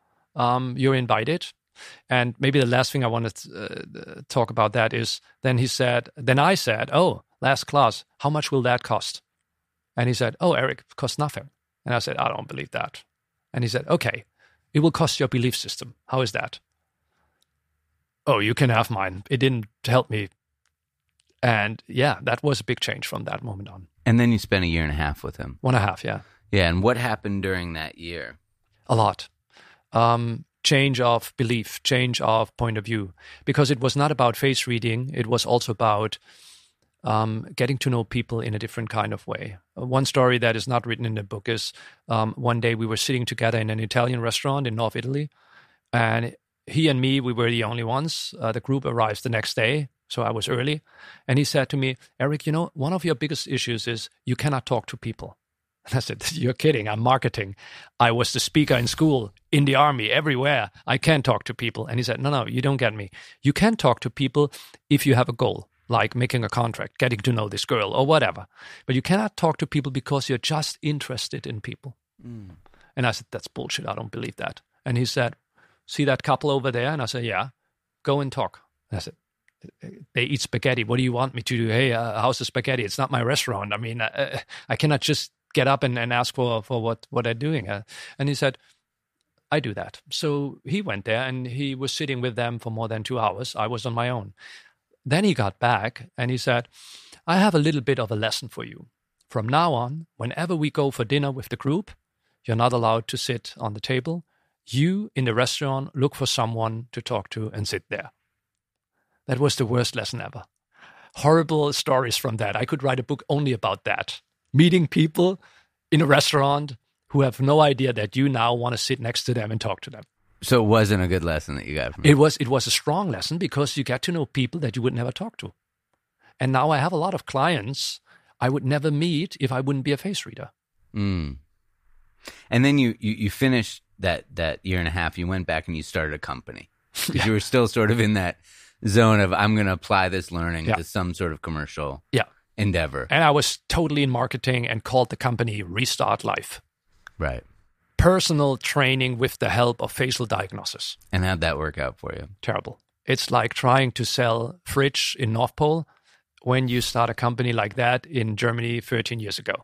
Um, you're invited. And maybe the last thing I want to uh, talk about that is then he said, then I said, oh, last class, how much will that cost? And he said, oh, Eric, it costs nothing. And I said, I don't believe that. And he said, okay, it will cost your belief system. How is that? oh, you can have mine. It didn't help me. And yeah, that was a big change from that moment on. And then you spent a year and a half with him. One and a half, yeah. Yeah, and what happened during that year? A lot. Um, change of belief, change of point of view. Because it was not about face reading, it was also about um, getting to know people in a different kind of way. Uh, one story that is not written in the book is um, one day we were sitting together in an Italian restaurant in North Italy, and he and me, we were the only ones. Uh, the group arrives the next day, so I was early. And he said to me, Eric, you know, one of your biggest issues is you cannot talk to people. And I said, you're kidding, I'm marketing. I was the speaker in school, in the army, everywhere. I can't talk to people. And he said, no, no, you don't get me. You can talk to people if you have a goal, like making a contract, getting to know this girl or whatever. But you cannot talk to people because you're just interested in people. Mm. And I said, that's bullshit. I don't believe that. And he said, see that couple over there? And I said, yeah, go and talk. And I said, they eat spaghetti. What do you want me to do? Hey, uh, how's the spaghetti? It's not my restaurant. I mean, uh, I cannot just get up and, and ask for, for what, what they're doing. Uh, and he said, I do that. So he went there and he was sitting with them for more than two hours. I was on my own. Then he got back and he said, I have a little bit of a lesson for you. From now on, whenever we go for dinner with the group, you're not allowed to sit on the table. You, in the restaurant, look for someone to talk to and sit there. That was the worst lesson ever. Horrible stories from that. I could write a book only about that. Meeting people in a restaurant who have no idea that you now want to sit next to them and talk to them. So it wasn't a good lesson that you got from it? It was, it was a strong lesson because you get to know people that you would never talk to. And now I have a lot of clients I would never meet if I wouldn't be a face reader. Mm. And then you, you, you finished that, that year and a half. You went back and you started a company. Because yeah. you were still sort of in that zone of, I'm going to apply this learning yeah. to some sort of commercial yeah. endeavor. And I was totally in marketing and called the company Restart Life. Right. Personal training with the help of facial diagnosis. And how'd that work out for you? Terrible. It's like trying to sell fridge in North Pole when you start a company like that in Germany thirteen years ago.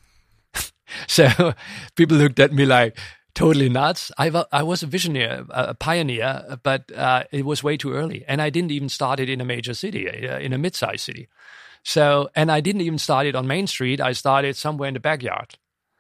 So people looked at me like, totally nuts. I, I was a visionary, a pioneer, but uh, it was way too early. And I didn't even start it in a major city, uh, in a mid-sized city. So, and I didn't even start it on Main Street. I started somewhere in the backyard.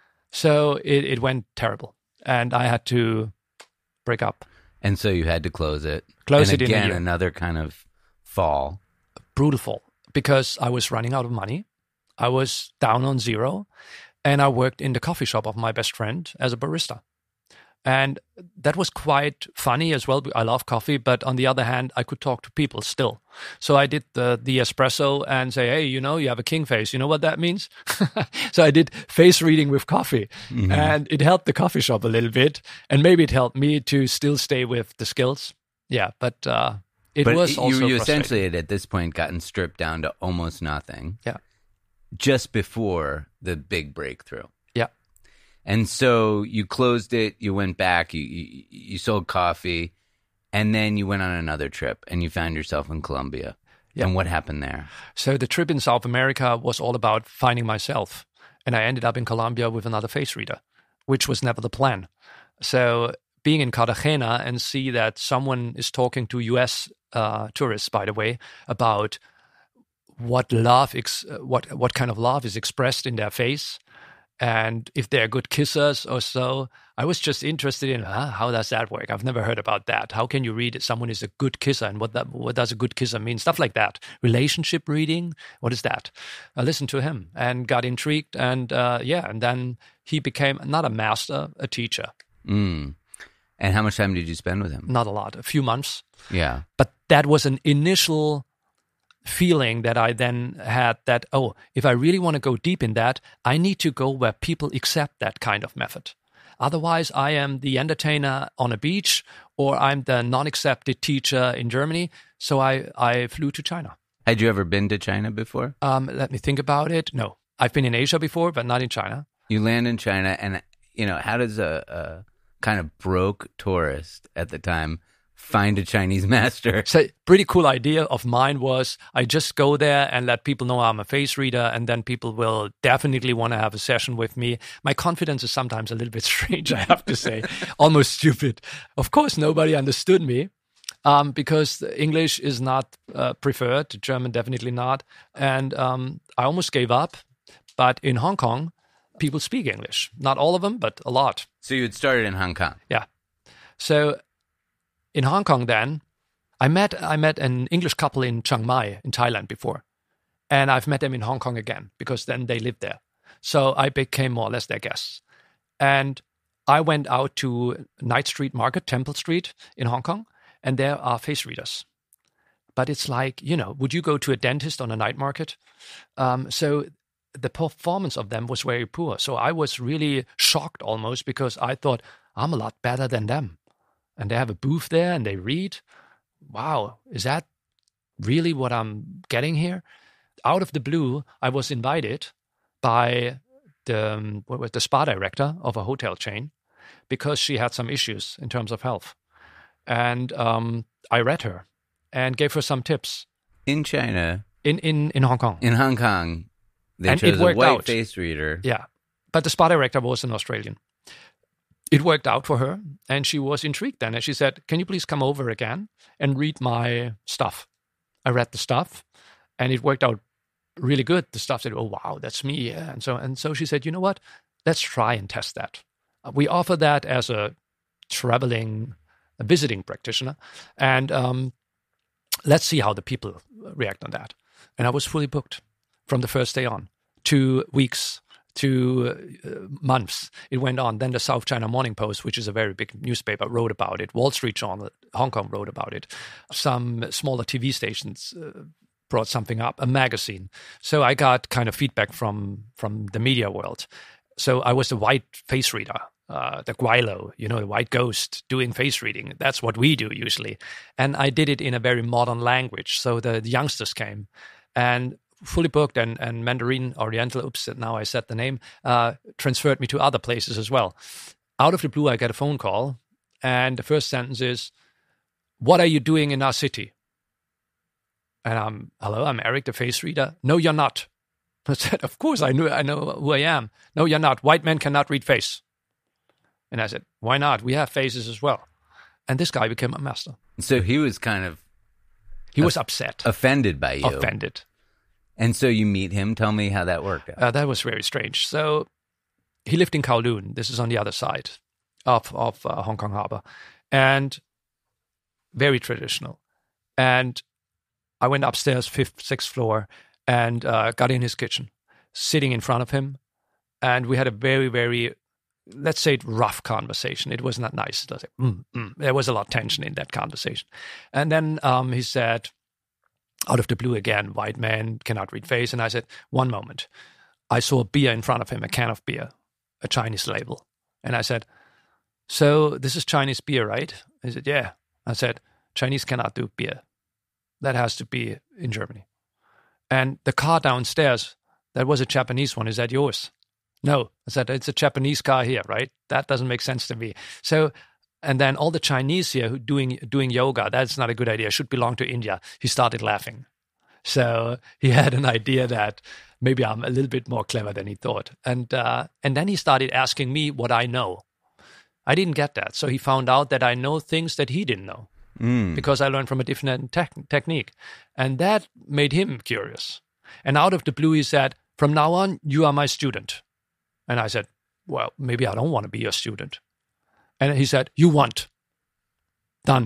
So it, it went terrible. And I had to break up. And so you had to close it. Close and it again, in a year. Another kind of fall. A brutal fall. Because I was running out of money. I was down on zero. And I worked in the coffee shop of my best friend as a barista. And that was quite funny as well. I love coffee, but on the other hand, I could talk to people still. So I did the, the espresso and say, hey, you know, you have a king face. You know what that means? So I did face reading with coffee. Mm-hmm. And it helped the coffee shop a little bit. And maybe it helped me to still stay with the skills. Yeah, but uh, it but was you, also you essentially had at this point gotten stripped down to almost nothing. Yeah. Just before the big breakthrough. Yeah. And so you closed it, you went back, you, you you sold coffee, and then you went on another trip and you found yourself in Colombia. Yeah. And what happened there? So the trip in South America was all about finding myself. And I ended up in Colombia with another face reader, which was never the plan. So being in Cartagena and see that someone is talking to U S uh, tourists, by the way, about what love, ex- what what kind of love is expressed in their face, and if they're good kissers or so. I was just interested in huh, how does that work? I've never heard about that. How can you read that someone is a good kisser, and what that, what does a good kisser mean? Stuff like that. Relationship reading, what is that? I listened to him and got intrigued, and uh, yeah, and then he became not a master, a teacher. Mm. And how much time did you spend with him? Not a lot, a few months. Yeah, but that was an initial feeling that I then had that, oh, if I really want to go deep in that, I need to go where people accept that kind of method. Otherwise, I am the entertainer on a beach, or I'm the non-accepted teacher in Germany. So I, I flew to China. Had you ever been to China before? Um, let me think about it. No. I've been in Asia before, but not in China. You land in China, and, you know, how does a, a kind of broke tourist at the time find a Chinese master? So pretty cool idea of mine was I just go there and let people know I'm a face reader, and then people will definitely want to have a session with me. My confidence is sometimes a little bit strange, I have to say, almost stupid. Of course, nobody understood me. um, because English is not uh, preferred, German definitely not. And um, I almost gave up. But in Hong Kong, people speak English. Not all of them, but a lot. So you had started in Hong Kong. Yeah. So in Hong Kong then, I met I met an English couple in Chiang Mai in Thailand before. And I've met them in Hong Kong again because then they lived there. So I became more or less their guests. And I went out to Night Street Market, Temple Street in Hong Kong, and there are face readers. But it's like, you know, would you go to a dentist on a night market? Um, so the performance of them was very poor. So I was really shocked almost because I thought, I'm a lot better than them. And they have a booth there and they read. Wow, is that really what I'm getting here? Out of the blue, I was invited by the, um, what was the spa director of a hotel chain because she had some issues in terms of health. And um, I read her and gave her some tips. In China? In, in, in Hong Kong. In Hong Kong. They and chose it worked a white out. face reader. Yeah. But the spa director was an Australian. It worked out for her, and she was intrigued then. And she said, can you please come over again and read my stuff? I read the stuff, and it worked out really good. The stuff said, oh, wow, that's me. Yeah. And so and so she said, you know what? Let's try and test that. We offer that as a traveling, a visiting practitioner, and um, let's see how the people react on that. And I was fully booked from the first day on. Two weeks, two uh, months, it went on. Then the South China Morning Post, which is a very big newspaper, wrote about it. Wall Street Journal, Hong Kong wrote about it. Some smaller T V stations uh, brought something up, a magazine. So I got kind of feedback from from the media world. So I was the white face reader, uh, the Guilo, you know, the white ghost doing face reading. That's what we do usually. And I did it in a very modern language. So the, the youngsters came and fully booked, and, and Mandarin Oriental, oops, now I said the name, uh, transferred me to other places as well. Out of the blue, I get a phone call, and the first sentence is, what are you doing in our city? And I'm, hello, I'm Eric, the face reader. No, you're not. I said, of course, I know, I know who I am. No, you're not. White men cannot read face. And I said, why not? We have faces as well. And this guy became a master. So he was kind of... He was upset. Offended by you. Offended. And so you meet him. Tell me how that worked out. Uh, that was very strange. So he lived in Kowloon. This is on the other side of, of uh, Hong Kong Harbor. And very traditional. And I went upstairs, fifth, sixth floor, and uh, got in his kitchen, sitting in front of him. And we had a very, very, let's say, rough conversation. It was not nice. It was like, mm, mm. There was a lot of tension in that conversation. And then um, he said, out of the blue again, white man cannot read face. And I said, one moment. I saw a beer in front of him, a can of beer, a Chinese label. And I said, so this is Chinese beer, right? He said, yeah. I said, Chinese cannot do beer. That has to be in Germany. And the car downstairs, that was a Japanese one. Is that yours? No. I said, it's a Japanese car here, right? That doesn't make sense to me. So, and then all the Chinese here who doing doing yoga, that's not a good idea. Should belong to India. He started laughing. So he had an idea that maybe I'm a little bit more clever than he thought. And uh, and then he started asking me what I know. I didn't get that. So he found out that I know things that he didn't know mm. because I learned from a different te- technique. And that made him curious. And out of the blue, he said, from now on, you are my student. And I said, well, maybe I don't want to be your student. And he said, you want. Done.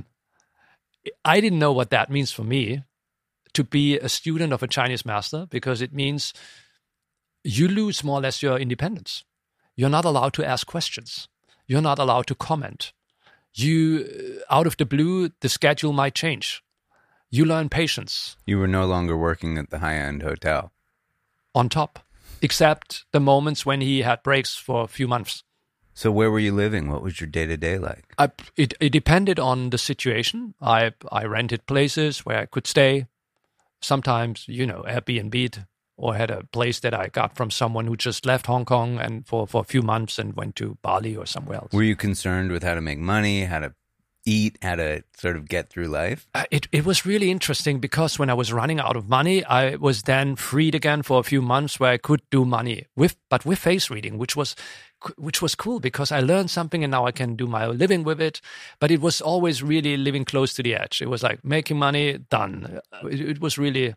I didn't know what that means for me, to be a student of a Chinese master, because it means you lose more or less your independence. You're not allowed to ask questions. You're not allowed to comment. You, out of the blue, the schedule might change. You learn patience. You were no longer working at the high-end hotel. On top, except the moments when he had breaks for a few months. So where were you living? What was your day-to-day like? I, it, it depended on the situation. I I rented places where I could stay. Sometimes, you know, Airbnb'd, or had a place that I got from someone who just left Hong Kong and for, for a few months and went to Bali or somewhere else. Were you concerned with how to make money, how to eat, how to sort of get through life? Uh, it, it was really interesting because when I was running out of money, I was then freed again for a few months where I could do money with, but with face reading, which was, which was cool because I learned something and now I can do my living with it. But it was always really living close to the edge. It was like making money, done. It, it was really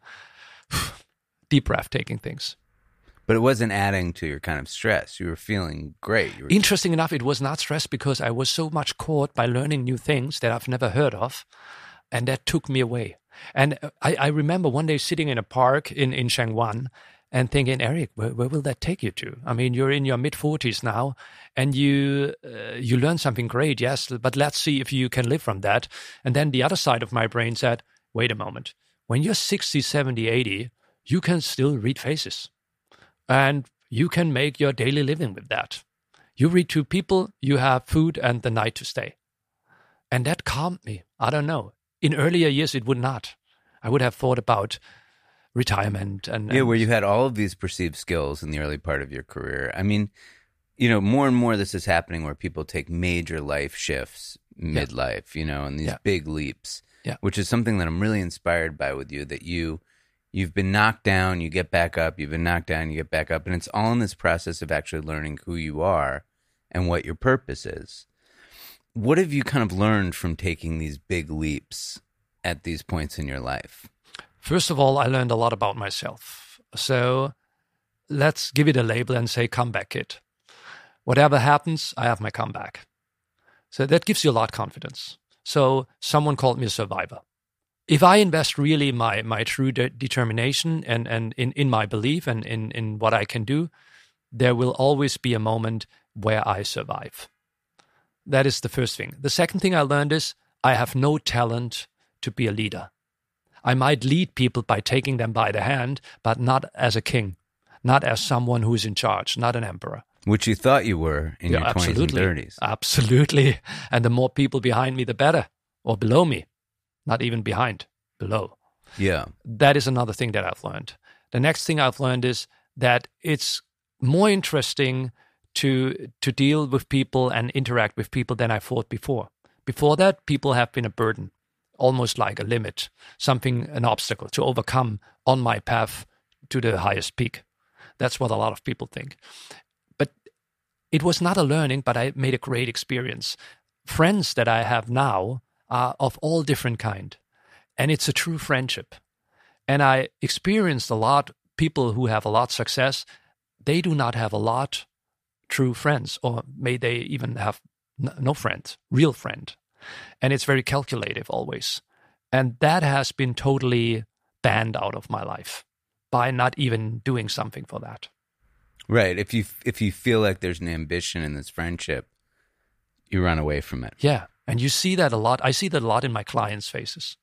deep breath-taking things. But it wasn't adding to your kind of stress. You were feeling great. You were... Interesting enough, it was not stress because I was so much caught by learning new things that I've never heard of. And that took me away. And I, I remember one day sitting in a park in, in Changwon and thinking, Eric, where, where will that take you to? I mean, you're in your mid-forties now and you uh, you learn something great, yes, but let's see if you can live from that. And then the other side of my brain said, wait a moment. When you're sixty, seventy, eighty, you can still read faces. And you can make your daily living with that. You read to people, you have food and the night to stay. And that calmed me. I don't know. In earlier years, it would not. I would have thought about retirement. and, and Yeah, where you had all of these perceived skills in the early part of your career. I mean, you know, more and more this is happening where people take major life shifts midlife, yeah. you know, and these yeah. big leaps, yeah. which is something that I'm really inspired by with you, that you... You've been knocked down, you get back up, you've been knocked down, you get back up. And it's all in this process of actually learning who you are and what your purpose is. What have you kind of learned from taking these big leaps at these points in your life? First of all, I learned a lot about myself. So let's give it a label and say, comeback kid. Whatever happens, I have my comeback. So that gives you a lot of confidence. So someone called me a survivor. If I invest really my my true de- determination and, and in, in my belief and in, in what I can do, there will always be a moment where I survive. That is the first thing. The second thing I learned is I have no talent to be a leader. I might lead people by taking them by the hand, but not as a king, not as someone who is in charge, not an emperor. Which you thought you were in yeah, your twenties and thirties. Absolutely. And the more people behind me, the better, or below me. Not even behind, below. Yeah. That is another thing that I've learned. The next thing I've learned is that it's more interesting to to deal with people and interact with people than I thought before. Before that, people have been a burden, almost like a limit, something, an obstacle to overcome on my path to the highest peak. That's what a lot of people think. But it was not a learning, but I made a great experience. Friends that I have now are of all different kind. And it's a true friendship. And I experienced a lot, people who have a lot of success, they do not have a lot true friends, or may they even have n- no friends, real friend. And it's very calculative always. And that has been totally banned out of my life by not even doing something for that. Right. If you if you feel like there's an ambition in this friendship, you run away from it. Yeah. And you see that a lot. I see that a lot in my clients' faces.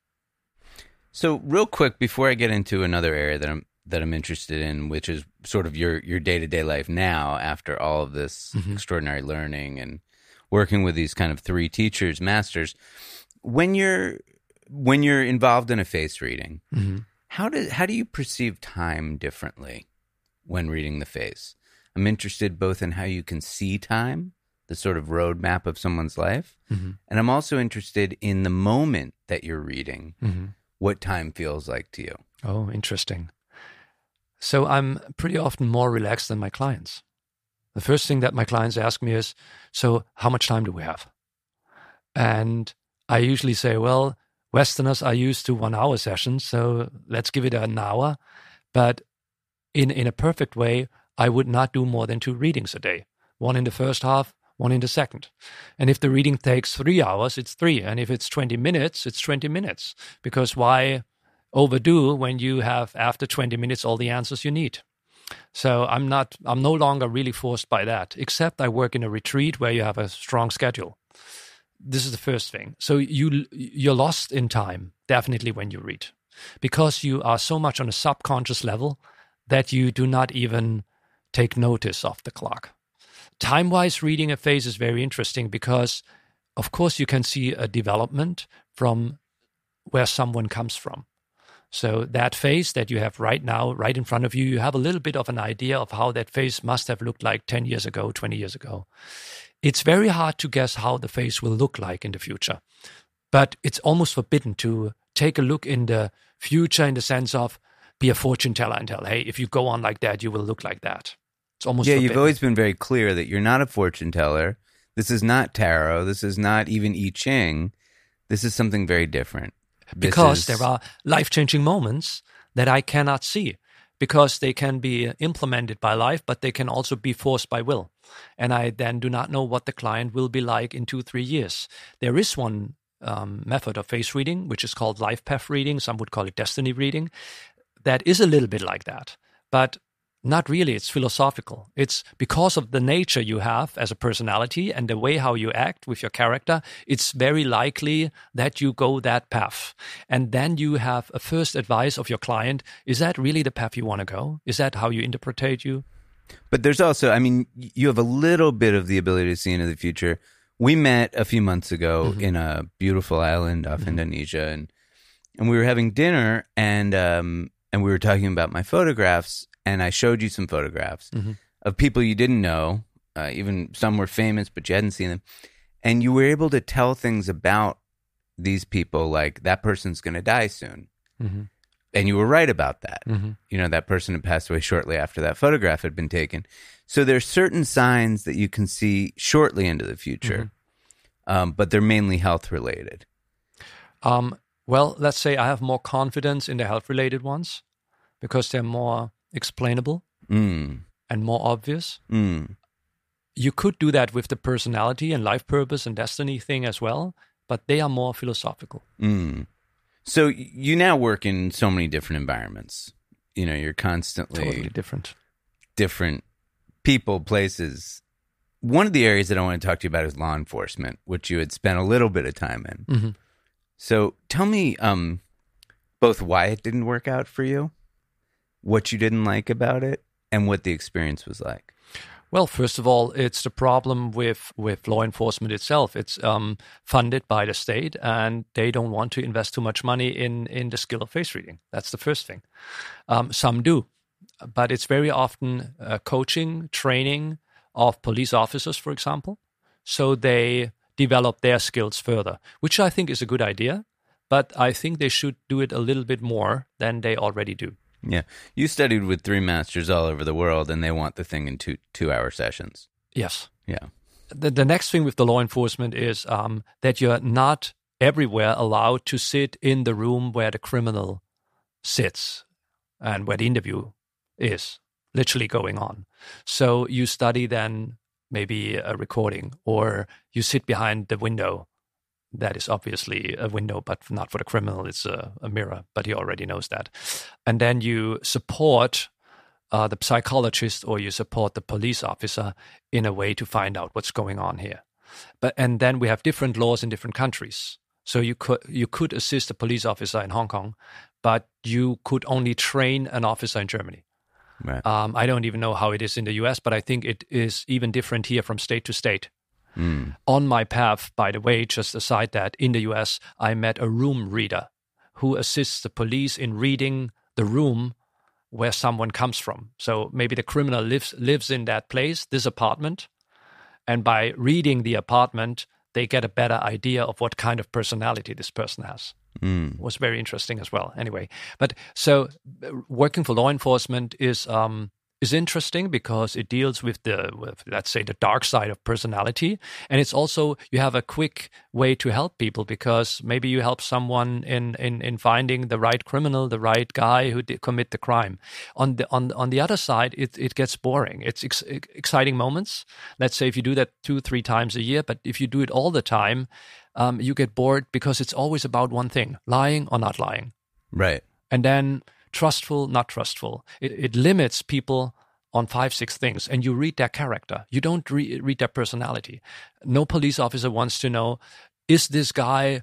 So real quick, before I get into another area that I'm that I'm interested in, which is sort of your, your day-to-day life now after all of this mm-hmm. extraordinary learning and working with these kind of three teachers, masters, when you're when you're involved in a face reading, mm-hmm. how do how do you perceive time differently when reading the face? I'm interested both in how you can see time, the sort of roadmap of someone's life. Mm-hmm. And I'm also interested in the moment that you're reading, mm-hmm. what time feels like to you. Oh, interesting. So I'm pretty often more relaxed than my clients. The first thing that my clients ask me is, so how much time do we have? And I usually say, well, Westerners are used to one-hour sessions, so let's give it an hour. But in, in a perfect way, I would not do more than two readings a day. One in the first half, one in the second. And if the reading takes three hours, it's three. And if it's twenty minutes, it's twenty minutes. Because why overdo when you have, after twenty minutes, all the answers you need? So I'm not, I'm no longer really forced by that, except I work in a retreat where you have a strong schedule. This is the first thing. So you, you're lost in time, definitely, when you read, because you are so much on a subconscious level that you do not even take notice of the clock. Time-wise, reading a face is very interesting because, of course, you can see a development from where someone comes from. So that face that you have right now, right in front of you, you have a little bit of an idea of how that face must have looked like ten years ago, twenty years ago. it's very hard to guess how the face will look like in the future. But it's almost forbidden to take a look in the future in the sense of be a fortune teller and tell, hey, if you go on like that, you will look like that. It's almost Yeah, forbidden. you've always been very clear that you're not a fortune teller. This is not tarot. This is not even I Ching. This is something very different. This because is... there are life-changing moments that I cannot see, because they can be implemented by life, but they can also be forced by will. And I then do not know what the client will be like in two, three years. There is one um, method of face reading, which is called life path reading. Some would call it destiny reading. That is a little bit like that, but not really. It's philosophical. It's because of the nature you have as a personality and the way how you act with your character, it's very likely that you go that path. And then you have a first advice of your client. Is that really the path you want to go? Is that how you interpret you? But there's also, I mean, you have a little bit of the ability to see into the future. We met a few months ago mm-hmm. in a beautiful island off mm-hmm. Indonesia, and and we were having dinner, and um, and we were talking about my photographs. And I showed you some photographs mm-hmm. of people you didn't know, uh, even some were famous, but you hadn't seen them. And you were able to tell things about these people, like that person's going to die soon. Mm-hmm. And you were right about that. Mm-hmm. You know, that person had passed away shortly after that photograph had been taken. So there's certain signs that you can see shortly into the future, mm-hmm. um, but they're mainly health related. Um, well, let's say I have more confidence in the health related ones because they're more explainable mm. and more obvious. Mm. You could do that with the personality and life purpose and destiny thing as well, but they are more philosophical. Mm. So you now work in so many different environments. You know, you're constantly totally different, different people, places. One of the areas that I want to talk to you about is law enforcement, which you had spent a little bit of time in. Mm-hmm. So tell me um, both why it didn't work out for you, what you didn't like about it, and what the experience was like. Well, first of all, it's the problem with, with law enforcement itself. It's um, funded by the state, and they don't want to invest too much money in, in the skill of face reading. That's the first thing. Um, some do, but it's very often uh, coaching, training of police officers, for example, so they develop their skills further, which I think is a good idea, but I think they should do it a little bit more than they already do. Yeah. You studied with three masters all over the world, and they want the thing in two two-hour sessions. Yes. Yeah. The, the next thing with the law enforcement is um, that you're not everywhere allowed to sit in the room where the criminal sits and where the interview is literally going on. So you study then maybe a recording, or you sit behind the window. That is obviously a window, but not for the criminal. It's a, a mirror, but he already knows that. And then you support uh, the psychologist, or you support the police officer in a way to find out what's going on here. But and then we have different laws in different countries. So you could you could assist a police officer in Hong Kong, but you could only train an officer in Germany. Right. Um, I don't even know how it is in the U S, but I think it is even different here from state to state. Mm. On my path, by the way, just aside that, in the U S, I met a room reader who assists the police in reading the room where someone comes from. So maybe the criminal lives lives in that place, this apartment, and by reading the apartment, they get a better idea of what kind of personality this person has. Mm. It was very interesting as well. Anyway, but so working for law enforcement is um, is interesting because it deals with the, with, let's say, the dark side of personality. And it's also, you have a quick way to help people because maybe you help someone in, in, in finding the right criminal, the right guy who did commit the crime. On the on on the other side, it, it gets boring. It's ex- exciting moments. Let's say if you do that two, three times a year, but if you do it all the time, um, you get bored because it's always about one thing, lying or not lying. Right. And then trustful, not trustful. It, it limits people on five, six things, and you read their character. You don't re- read their personality. No police officer wants to know, is this guy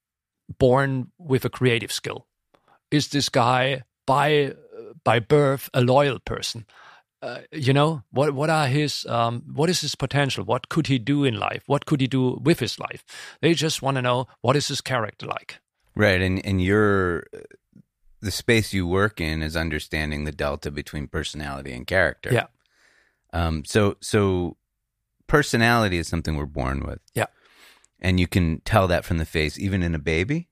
born with a creative skill? Is this guy by by birth a loyal person? Uh, you know, what what are his um, what is his potential? What could he do in life? What could he do with his life? They just want to know, what is his character like? Right, and and you're. The space you work in is understanding the delta between personality and character. Yeah. Um, so, so personality is something we're born with. Yeah. And you can tell that from the face, even in a baby?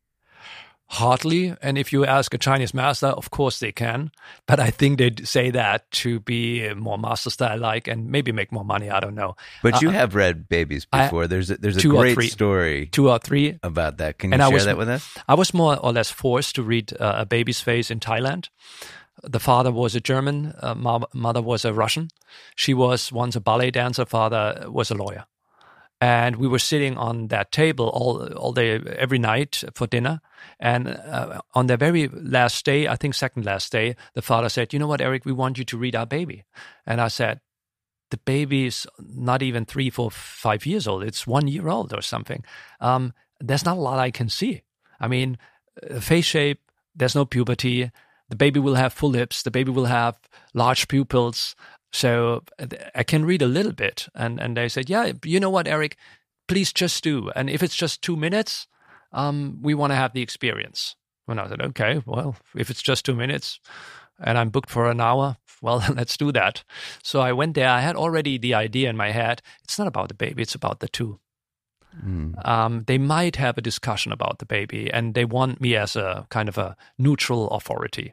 Hardly. And if you ask a Chinese master, of course they can. But I think they'd say that to be more master style-like and maybe make more money. I don't know. But you uh, have read babies before. I, there's a, there's a two great or three, story two or three. about that. Can you and share was, that with us? I was more or less forced to read uh, a baby's face in Thailand. The father was a German. Uh, mo- mother was a Russian. She was once a ballet dancer. Father was a lawyer. And we were sitting on that table all all day, every night for dinner. And uh, on the very last day, I think second last day, the father said, you know what, Eric, we want you to read our baby. And I said, the baby is not even three, four, five years old. It's one year old or something. Um, there's not a lot I can see. I mean, face shape, there's no puberty. The baby will have full lips. The baby will have large pupils. So I can read a little bit. And, and they said, yeah, you know what, Eric, please just do. And if it's just two minutes, um, we want to have the experience. And I said, okay, well, if it's just two minutes and I'm booked for an hour, well, let's do that. So I went there. I had already the idea in my head. It's not about the baby. It's about the two. Mm. Um, they might have a discussion about the baby and they want me as a kind of a neutral authority.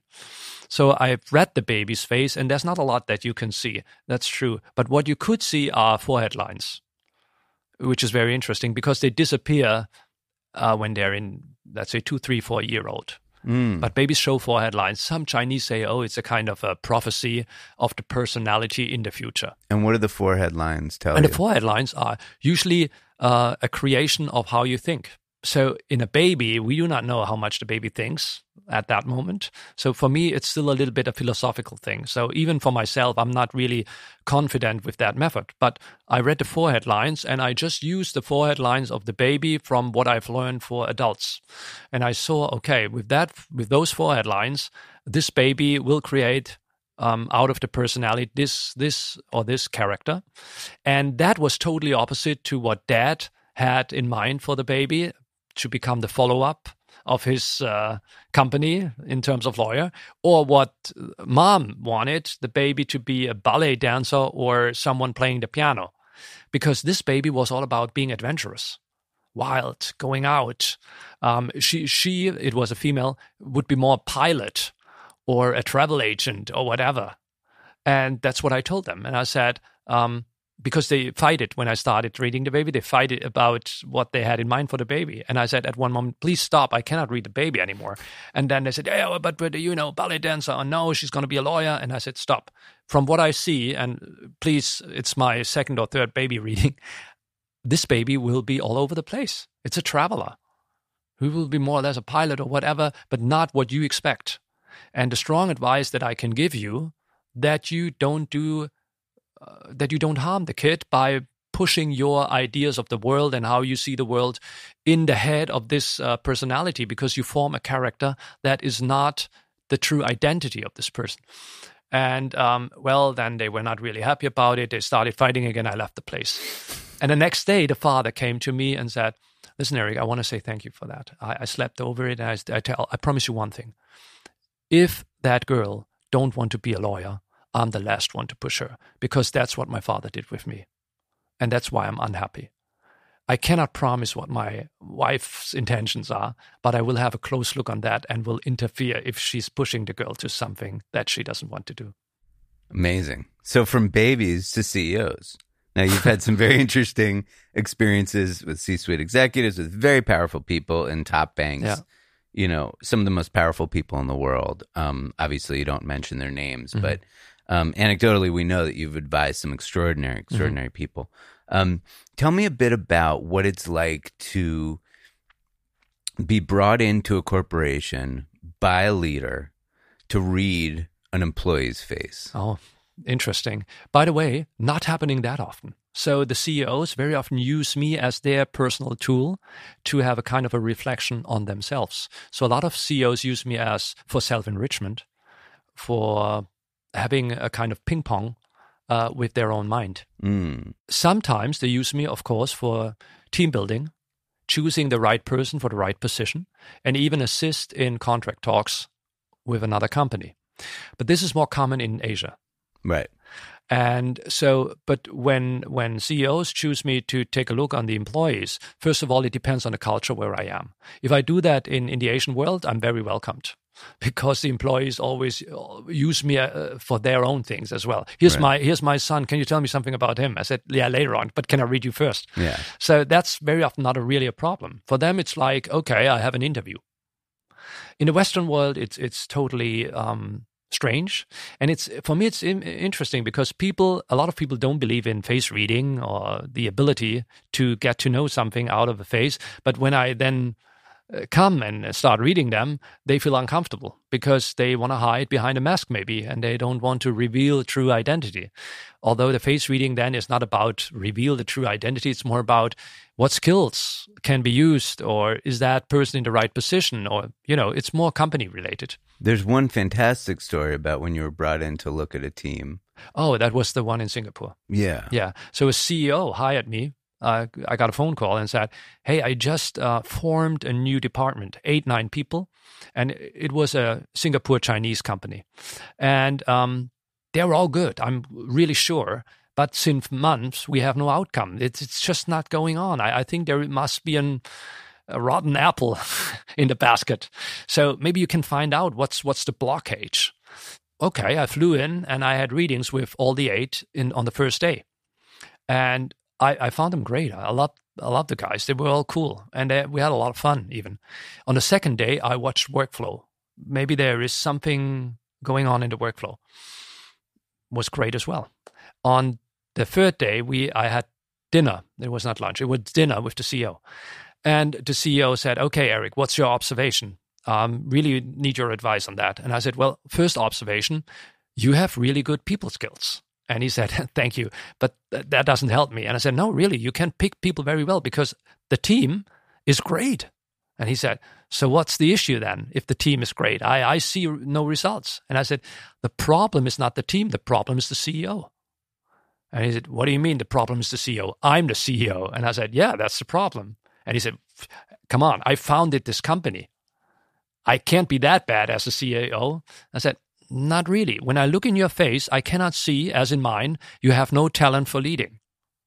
So I've read the baby's face, and there's not a lot that you can see. That's true. But what you could see are forehead lines, which is very interesting because they disappear uh, when they're in, let's say, two, three, four-year-old. Mm. But babies show forehead lines. Some Chinese say, oh, it's a kind of a prophecy of the personality in the future. And what do the forehead lines tell and you? And the forehead lines are usually uh, a creation of how you think. So in a baby, we do not know how much the baby thinks at that moment. So for me, it's still a little bit a philosophical thing. So even for myself, I'm not really confident with that method. But I read the forehead lines and I just used the forehead lines of the baby from what I've learned for adults. And I saw, okay, with that, with those forehead lines, this baby will create um, out of the personality this, this or this character. And that was totally opposite to what Dad had in mind for the baby, to become the follow-up of his uh, company in terms of lawyer, or what Mom wanted, the baby to be a ballet dancer or someone playing the piano. Because this baby was all about being adventurous, wild, going out. Um, she, she, it was a female, would be more a pilot or a travel agent or whatever. And that's what I told them. And I said, um, because they fight it when I started reading the baby, they fight it about what they had in mind for the baby. And I said at one moment, please stop, I cannot read the baby anymore. And then they said, yeah, but, but you know, ballet dancer, oh, no, she's going to be a lawyer. And I said, stop. From what I see, and please, it's my second or third baby reading, this baby will be all over the place. It's a traveler who will be more or less a pilot or whatever, but not what you expect. And the strong advice that I can give you, that you don't do Uh, that you don't harm the kid by pushing your ideas of the world and how you see the world in the head of this uh, personality, because you form a character that is not the true identity of this person. And, um, well, then they were not really happy about it. They started fighting again. I left the place. And the next day, the father came to me and said, listen, Eric, I want to say thank you for that. I, I slept over it. And I, I, tell, I promise you one thing. If that girl don't want to be a lawyer, I'm the last one to push her, because that's what my father did with me. And that's why I'm unhappy. I cannot promise what my wife's intentions are, but I will have a close look on that and will interfere if she's pushing the girl to something that she doesn't want to do. Amazing. So from babies to C E Os. Now, you've had some very interesting experiences with C-suite executives, with very powerful people in top banks. Yeah. You know, some of the most powerful people in the world. Um, obviously, you don't mention their names, mm-hmm. but um, anecdotally, we know that you've advised some extraordinary, extraordinary mm-hmm. people. Um, tell me a bit about what it's like to be brought into a corporation by a leader to read an employee's face. Oh, interesting. By the way, not happening that often. So the C E Os very often use me as their personal tool to have a kind of a reflection on themselves. So a lot of C E Os use me as for self-enrichment, for having a kind of ping pong uh, with their own mind. Mm. Sometimes they use me, of course, for team building, choosing the right person for the right position, and even assist in contract talks with another company. But this is more common in Asia. Right. And so, but when when C E Os choose me to take a look on the employees, first of all, it depends on the culture where I am. If I do that in, in the Asian world, I'm very welcomed, because the employees always use me uh, for their own things as well. Here's Right. my here's my son. Can you tell me something about him? I said, yeah, later on, but can I read you first? Yeah. So that's very often not a, really a problem. For them, it's like, okay, I have an interview. In the Western world, it's it's totally um, strange, and it's for me it's in, interesting because people, a lot of people don't believe in face reading or the ability to get to know something out of a face. But when I then uh, come and start reading them, they feel uncomfortable because they want to hide behind a mask maybe, and they don't want to reveal true identity. Although the face reading then is not about reveal the true identity, it's more about what skills can be used, or is that person in the right position, or, you know, it's more company related. There's one fantastic story about when you were brought in to look at a team. Oh, that was the one in Singapore. Yeah. Yeah. So a C E O hired me. Uh, I got a phone call and said, hey, I just uh, formed a new department, eight, nine people. And it was a Singapore Chinese company. And um, they were all good, I'm really sure. But since months, we have no outcome. It's, it's just not going on. I, I think there must be an, a rotten apple in the basket. So maybe you can find out what's what's the blockage. Okay, I flew in and I had readings with all the eight in on the first day. And I, I found them great. I love I love the guys. They were all cool. And they, we had a lot of fun even. On the second day, I watched workflow. Maybe there is something going on in the workflow. Was great as well. On the third day, we I had dinner. It was not lunch. It was dinner with the C E O. And the C E O said, okay, Eric, what's your observation? Um, really need your advice on that. And I said, well, first observation, you have really good people skills. And he said, thank you, but th- that doesn't help me. And I said, no, really, you can pick people very well because the team is great. And he said, so what's the issue then if the team is great? I, I see no results. And I said, the problem is not the team. The problem is the C E O. And he said, what do you mean the problem is the C E O? I'm the C E O. And I said, yeah, that's the problem. And he said, come on, I founded this company. I can't be that bad as a C E O. I said, not really. When I look in your face, I cannot see, as in mine, you have no talent for leading.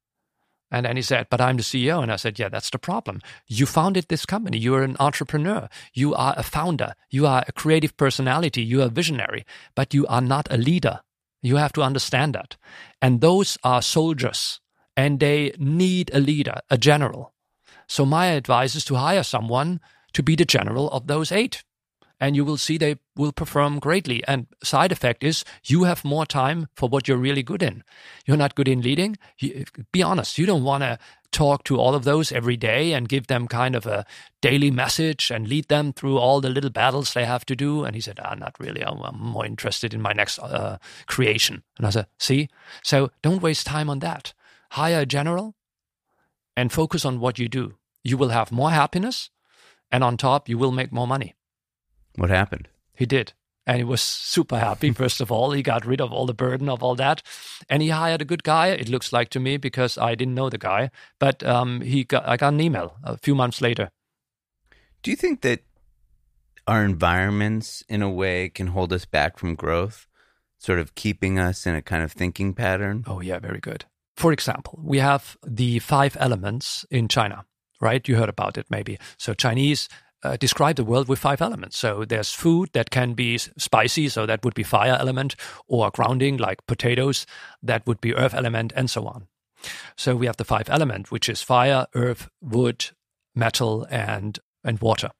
And then he said, but I'm the C E O. And I said, yeah, that's the problem. You founded this company. You're an entrepreneur. You are a founder. You are a creative personality. You are a visionary, but you are not a leader. You have to understand that. And those are soldiers, and they need a leader, a general. So my advice is to hire someone to be the general of those eight. And you will see they will perform greatly. And side effect is you have more time for what you're really good in. You're not good in leading. You, be honest, you don't want to talk to all of those every day and give them kind of a daily message and lead them through all the little battles they have to do. And he said, ah, not really. I'm, I'm more interested in my next uh, creation. And I said, see? So don't waste time on that. Hire a general and focus on what you do. You will have more happiness, and on top, you will make more money. What happened? He did. And he was super happy, first of all. He got rid of all the burden of all that. And he hired a good guy, it looks like to me, because I didn't know the guy. But um, he got, I got an email a few months later. Do you think that our environments, in a way, can hold us back from growth, sort of keeping us in a kind of thinking pattern? Oh, yeah, very good. For example, we have the five elements in China, right? You heard about it maybe. So Chinese Uh, describe the world with five elements. So there's food that can be spicy, so that would be fire element, or grounding like potatoes, that would be earth element, and so on. So we have the five element, which is fire, earth, wood, metal, and, and water.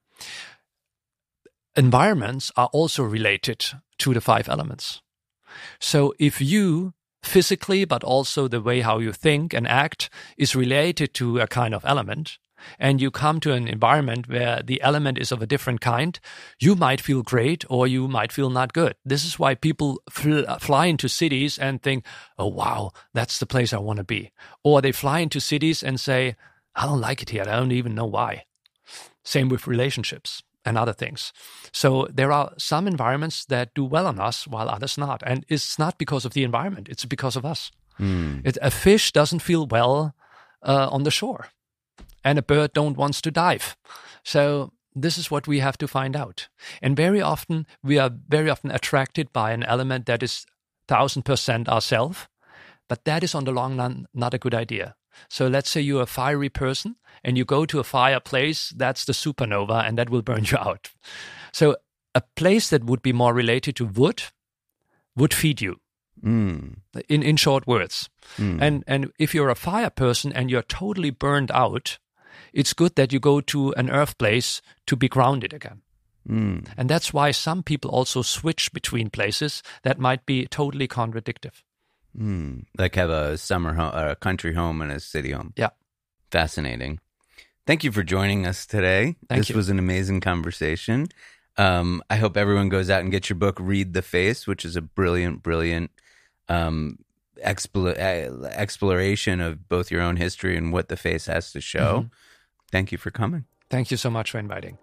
Environments are also related to the five elements. So if you physically, but also the way how you think and act is related to a kind of element, and you come to an environment where the element is of a different kind, you might feel great or you might feel not good. This is why people fl- fly into cities and think, oh, wow, that's the place I want to be. Or they fly into cities and say, I don't like it here. I don't even know why. Same with relationships and other things. So there are some environments that do well on us while others not. And it's not because of the environment. It's because of us. Mm. It, a fish doesn't feel well uh, on the shore. And a bird don't wants to dive. So this is what we have to find out. And very often, we are very often attracted by an element that is one thousand percent ourselves. But that is on the long run not a good idea. So let's say you're a fiery person and you go to a fireplace, that's the supernova, and that will burn you out. So a place that would be more related to wood would feed you. Mm. In, in short words. Mm. And and if you're a fire person and you're totally burned out, it's good that you go to an earth place to be grounded again. Mm. And that's why some people also switch between places that might be totally contradictory. Mm. Like have a summer home, a country home and a city home. Yeah. Fascinating. Thank you for joining us today. Thank this you. was an amazing conversation. Um, I hope everyone goes out and gets your book, Read the Face, which is a brilliant, brilliant um, explore, uh, exploration of both your own history and what the face has to show. Mm-hmm. Thank you for coming. Thank you so much for inviting.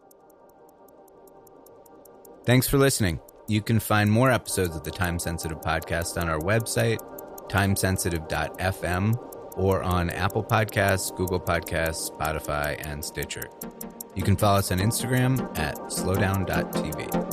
Thanks for listening. You can find more episodes of the Time Sensitive podcast on our website, time sensitive dot f m, or on Apple Podcasts, Google Podcasts, Spotify, and Stitcher. You can follow us on Instagram at slowdown dot t v.